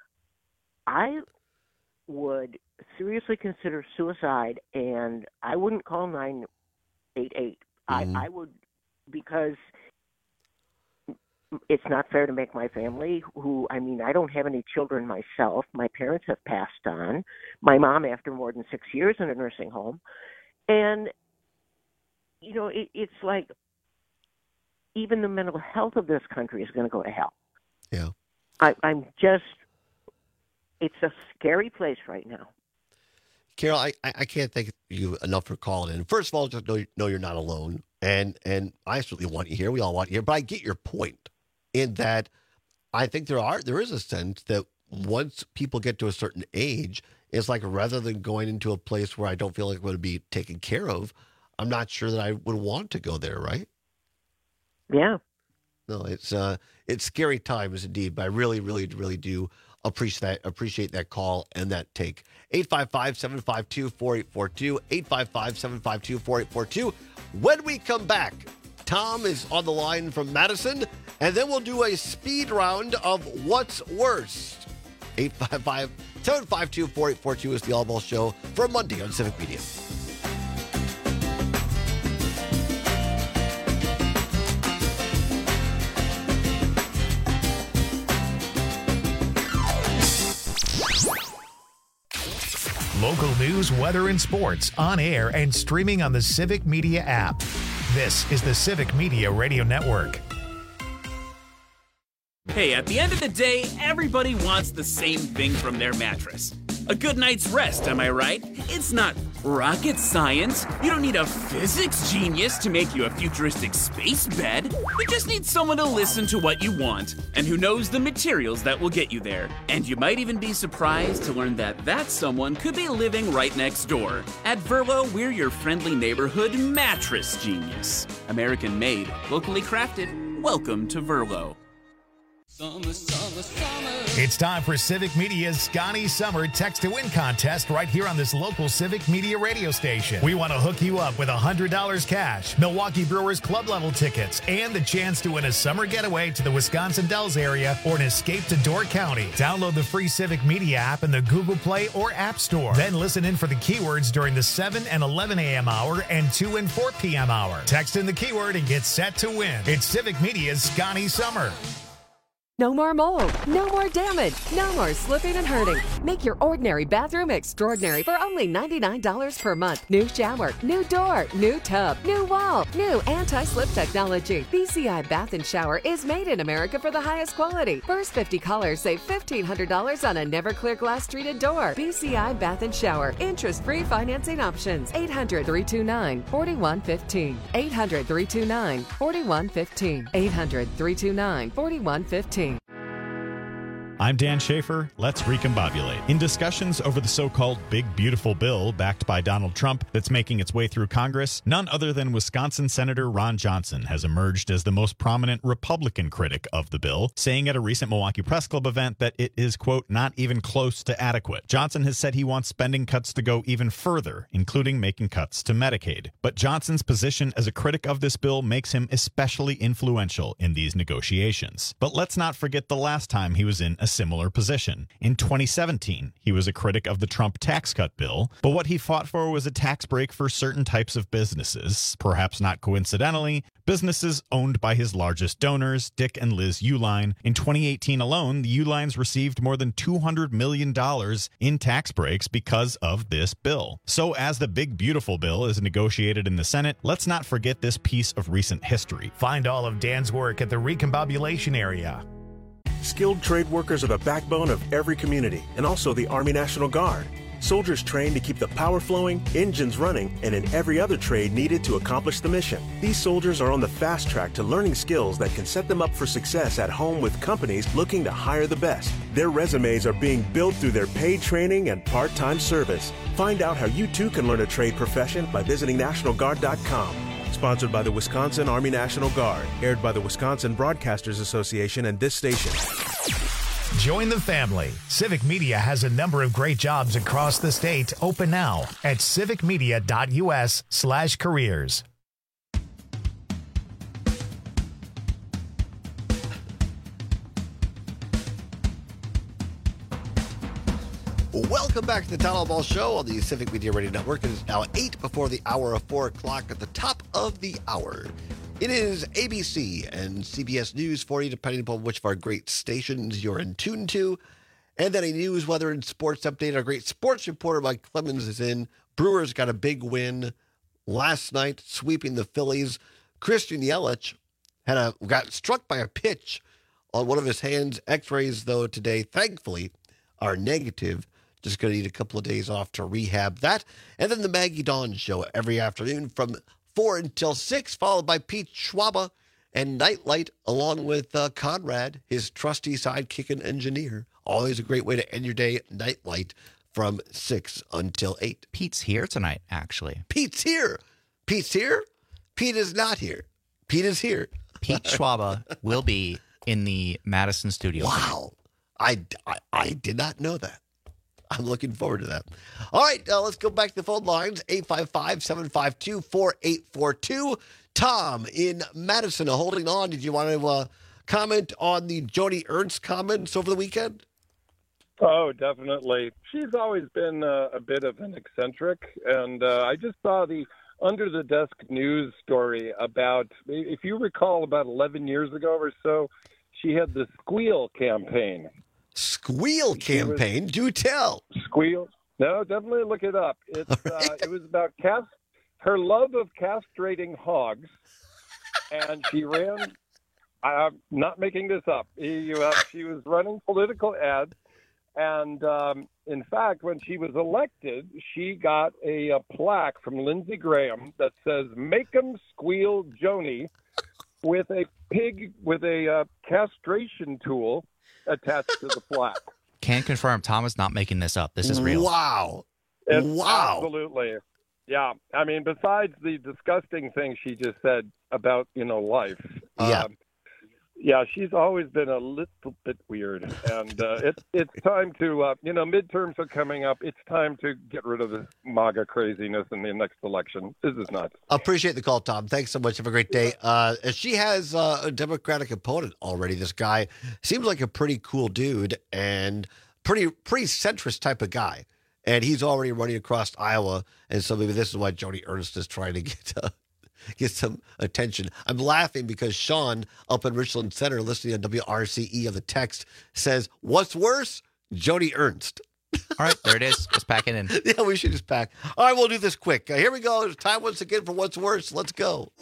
I would seriously consider suicide, and I wouldn't call nine eight eight. Mm-hmm. I, I would, because it's not fair to make my family, who, I mean, I don't have any children myself. My parents have passed on. My mom, after more than six years in a nursing home. And, you know, it, it's like even the mental health of this country is going to go to hell. Yeah. I, I'm just, it's a scary place right now. Carol, I, I can't thank you enough for calling in. First of all, just know, know you're not alone. And and I certainly want you here. We all want you here. But I get your point in that I think there are there is a sense that once people get to a certain age, it's like rather than going into a place where I don't feel like I'm going to be taken care of, I'm not sure that I would want to go there, right? Yeah. No, it's uh it's scary times indeed, but I really, really, really do appreciate that appreciate that call and that take. eight five five, seven five two, four eight four two, eight five five, seven five two, four eight four two. When we come back, Tom is on the line from Madison, and then we'll do a speed round of what's worst. eight five five, seven five two, four eight four two is the All Ball Show for Monday on Civic Media. Local news, weather, and sports on air and streaming on the Civic Media app. This is the Civic Media Radio Network. Hey, at the end of the day, everybody wants the same thing from their mattress. A good night's rest, am I right? It's not rocket science. You don't need a physics genius to make you a futuristic space bed. You just need someone to listen to what you want and who knows the materials that will get you there. And you might even be surprised to learn that that someone could be living right next door. At Verlo, we're your friendly neighborhood mattress genius. American made, locally crafted. Welcome to Verlo. Summer, summer, summer. It's time for Civic Media's Scotty Summer Text to Win contest right here on this local Civic Media radio station. We want to hook you up with one hundred dollars cash, Milwaukee Brewers club level tickets, and the chance to win a summer getaway to the Wisconsin Dells area or an escape to Door County. Download the free Civic Media app in the Google Play or App Store. Then listen in for the keywords during the seven and eleven a.m. hour and two and four p.m. hour. Text in the keyword and get set to win. It's Civic Media's Scotty Summer. No more mold, no more damage, no more slipping and hurting. Make your ordinary bathroom extraordinary for only ninety-nine dollars per month. New shower, new door, new tub, new wall, new anti-slip technology. B C I Bath and Shower is made in America for the highest quality. First fifty callers save fifteen hundred dollars on a never clear glass treated door. B C I Bath and Shower. Interest-free financing options. eight hundred, three two nine, four one one five. eight hundred, three two nine, four one one five. eight hundred, three two nine, four one one five. I'm Dan Schaefer. Let's recombobulate. In discussions over the so-called Big Beautiful Bill backed by Donald Trump that's making its way through Congress, none other than Wisconsin Senator Ron Johnson has emerged as the most prominent Republican critic of the bill, saying at a recent Milwaukee Press Club event that it is, quote, not even close to adequate. Johnson has said he wants spending cuts to go even further, including making cuts to Medicaid. But Johnson's position as a critic of this bill makes him especially influential in these negotiations. But let's not forget the last time he was in a similar position. In twenty seventeen, he was a critic of the Trump tax cut bill, but what he fought for was a tax break for certain types of businesses, perhaps not coincidentally, businesses owned by his largest donors, Dick and Liz Uihlein. In twenty eighteen alone, the Uihleins received more than two hundred million dollars in tax breaks because of this bill. So as the Big Beautiful Bill is negotiated in the Senate, let's not forget this piece of recent history. Find all of Dan's work at the Recombobulation area. Skilled trade workers are the backbone of every community, and also the Army National Guard. Soldiers trained to keep the power flowing, engines running, and in every other trade needed to accomplish the mission. These soldiers are on the fast track to learning skills that can set them up for success at home with companies looking to hire the best. Their resumes are being built through their paid training and part-time service. Find out how you too can learn a trade profession by visiting National Guard dot com. Sponsored by the Wisconsin Army National Guard. Aired by the Wisconsin Broadcasters Association and this station. Join the family. Civic Media has a number of great jobs across the state open now at civic media dot u s slash careers. Welcome back to the Town Hall Ball Show on the Civic Media Radio Network. It is now eight before the hour of four o'clock at the top of the hour. It is A B C and C B S News for you, depending upon which of our great stations you're in tune to. And then a news, weather, and sports update. Our great sports reporter, Mike Clemens, is in. Brewers got a big win last night, sweeping the Phillies. Christian Yelich had a got struck by a pitch on one of his hands. X-rays, though, today, thankfully, are negative. Just going to need a couple of days off to rehab that. And then the Maggie Dawn Show every afternoon from four until six, followed by Pete Schwaba and Nightlight, along with uh, Conrad, his trusty sidekick and engineer. Always a great way to end your day, Nightlight, from six until eight. Pete's here tonight, actually. Pete's here. Pete's here? Pete is not here. Pete is here. Pete Schwaba will be in the Madison studio. Wow. I, I, I did not know that. I'm looking forward to that. All right, uh, let's go back to the phone lines. eight five five, seven five two, four eight four two. Tom in Madison, holding on. Did you want to uh, comment on the Joni Ernst comments over the weekend? Oh, definitely. She's always been uh, a bit of an eccentric, and uh, I just saw the under-the-desk news story about, if you recall, about eleven years ago or so, she had the Squeal campaign. Squeal campaign? Was, Do tell. Squeal? No, definitely look it up. It's right. uh, It was about cast, her love of castrating hogs, and she ran I'm not making this up. He, uh, she was running political ads, and um, in fact, when she was elected, she got a, a plaque from Lindsey Graham that says "Make 'em squeal, Joni," with a pig with a uh, castration tool attached to the plaque. Can confirm Tom is not making this up. This is real. Wow. It's wow. Absolutely. Yeah. I mean, besides the disgusting thing she just said about, you know, life. Yeah. Um, yeah, she's always been a little bit weird. And uh, it's it's time to, uh, you know, midterms are coming up. It's time to get rid of this MAGA craziness in the next election. This is nuts. Appreciate the call, Tom. Thanks so much. Have a great day. Uh, she has uh, a Democratic opponent already. This guy seems like a pretty cool dude and pretty pretty centrist type of guy. And he's already running across Iowa. And so maybe this is why Joni Ernst is trying to get uh, get some attention. I'm laughing because Sean up in Richland Center, listening on W R C E on the text, says, "What's worse? Joni Ernst." All right, there it is. Just pack it in. Yeah, we should just pack. All right, we'll do this quick. Uh, here we go. It's time once again for What's Worse. Let's go.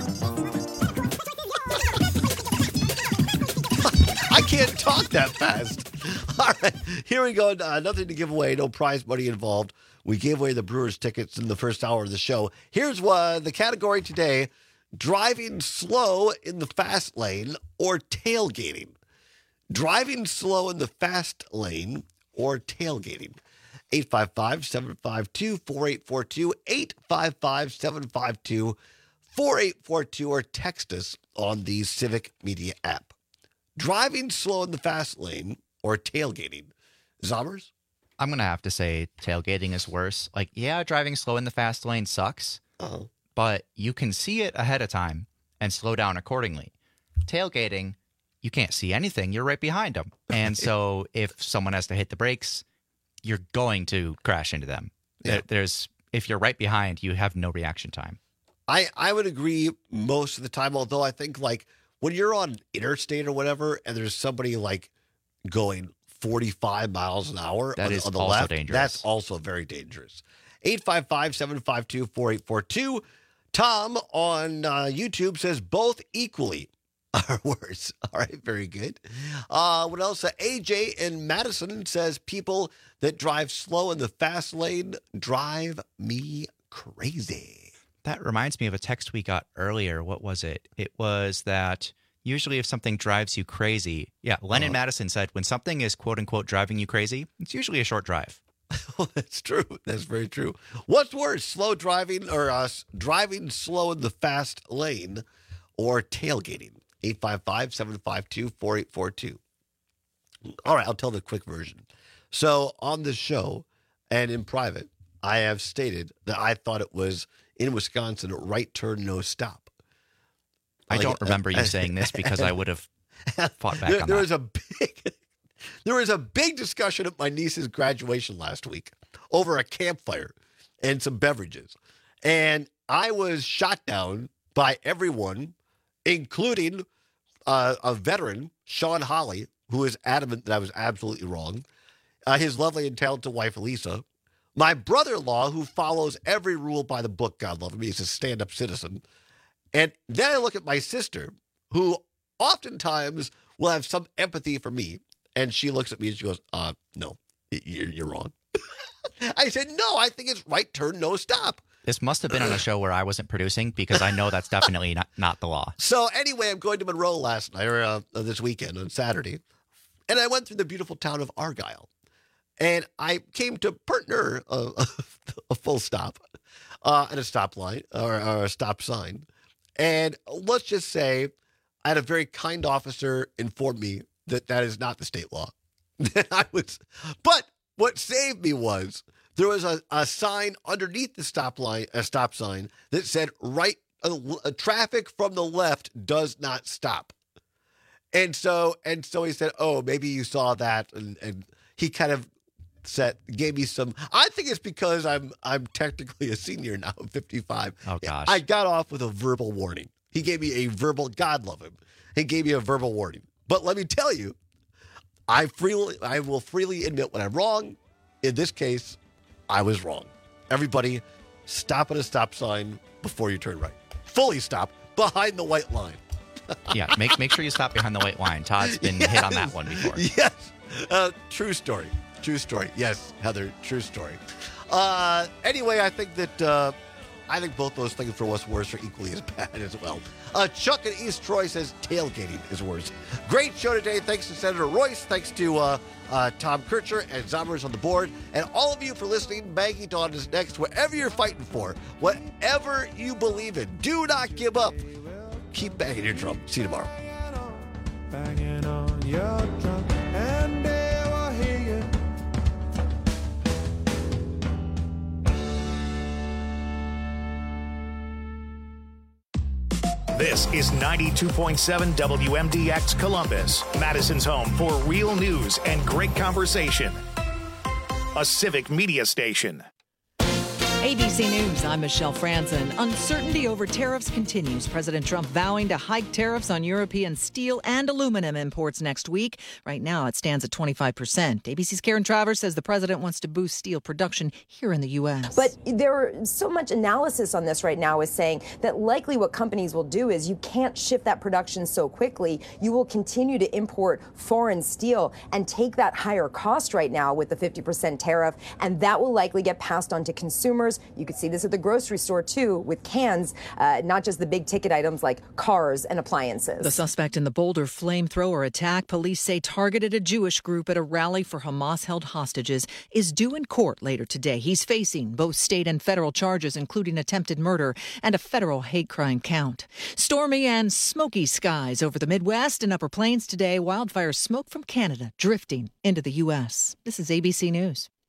I can't talk that fast. All right, here we go. Uh, nothing to give away. No prize money involved. We gave away the Brewers tickets in the first hour of the show. Here's what the category today: driving slow in the fast lane or tailgating. Driving slow in the fast lane or tailgating. eight five five, seven five two, four eight four two, eight five five, seven five two, four eight four two, or text us on the Civic Media app. Driving slow in the fast lane or tailgating. Zombers? I'm going to have to say tailgating is worse. Like, yeah, driving slow in the fast lane sucks, uh-huh. but you can see it ahead of time and slow down accordingly. Tailgating, you can't see anything. You're right behind them. And so if someone has to hit the brakes, you're going to crash into them. Yeah. There, there's if you're right behind, you have no reaction time. I, I would agree most of the time, although I think, like, when you're on interstate or whatever and there's somebody, like, going forty-five miles an hour that on, is on the also left, dangerous. That's also very dangerous. eight five five, seven five two, four eight four two. Tom on uh, YouTube says both equally are worse. All right, very good. Uh, what else? Uh, A J in Madison says people that drive slow in the fast lane drive me crazy. That reminds me of a text we got earlier. What was it? It was that usually if something drives you crazy, yeah, Lennon uh-huh. Madison said when something is quote unquote driving you crazy, it's usually a short drive. Well, that's true. That's very true. What's worse, slow driving or uh, driving slow in the fast lane or tailgating? eight five five, seven five two, four eight four two. All right, I'll tell the quick version. So on this show and in private, I have stated that I thought it was in Wisconsin, right turn, no stop. I like, don't remember you saying this because I would have fought back there, on there that. Was a big, there was a big discussion at my niece's graduation last week over a campfire and some beverages. And I was shot down by everyone, including uh, a veteran, Sean Holly, who is adamant that I was absolutely wrong, uh, his lovely and talented wife, Lisa, my brother-in-law, who follows every rule by the book, God love him, he's a stand-up citizen. And then I look at my sister, who oftentimes will have some empathy for me, and she looks at me and she goes, uh, no, you're, you're wrong. I said, no, I think it's right turn, no stop. This must have been on a show where I wasn't producing because I know that's definitely not, not the law. So anyway, I'm going to Monroe last night, or uh, this weekend on Saturday, and I went through the beautiful town of Argyle. And I came to Pertner, uh, a full stop, uh, and a stop line, or, or a stop sign. And let's just say I had a very kind officer inform me that that is not the state law. I was, but what saved me was there was a, a sign underneath the stop line, a stop sign that said right, uh, uh, traffic from the left does not stop. And so, and so he said, oh, maybe you saw that. And, and he kind of said, gave me some, I think it's because I'm, I'm technically a senior now, I'm fifty-five. Oh gosh. I got off with a verbal warning. He gave me a verbal, God love him. He gave me a verbal warning. But let me tell you, I freely, I will freely admit when I'm wrong. In this case, I was wrong. Everybody, stop at a stop sign before you turn right. Fully stop behind the white line. Yeah, make make sure you stop behind the white line. Todd's been yes. hit on that one before. Yes. Uh, true story. True story. Yes, Heather, true story. Uh, anyway, I think that uh, I think both those things for what's worse are equally as bad as well. Uh, Chuck in East Troy says tailgating is worse. Great show today. Thanks to Senator Royce. Thanks to uh, uh, Tom Kircher and Zombers on the board. And all of you for listening. Maggie Dawn is next. Whatever you're fighting for, whatever you believe in, do not give up. Keep banging your drum. See you tomorrow. Banging on your drum, and they will hear you. This is ninety-two point seven W M D X Columbus, Madison's home for real news and great conversation. A civic media station. A B C News, I'm Michelle Franzen. Uncertainty over tariffs continues. President Trump vowing to hike tariffs on European steel and aluminum imports next week. Right now, it stands at twenty-five percent. A B C's Karen Travers says the president wants to boost steel production here in the U S. But there are so much analysis on this right now is saying that likely what companies will do is you can't shift that production so quickly. You will continue to import foreign steel and take that higher cost right now with the fifty percent tariff, and that will likely get passed on to consumers. You could see this at the grocery store, too, with cans, uh, not just the big ticket items like cars and appliances. The suspect in the Boulder flamethrower attack, police say targeted a Jewish group at a rally for Hamas-held hostages, is due in court later today. He's facing both state and federal charges, including attempted murder and a federal hate crime count. Stormy and smoky skies over the Midwest and Upper Plains today. Wildfire smoke from Canada drifting into the U S. This is A B C News.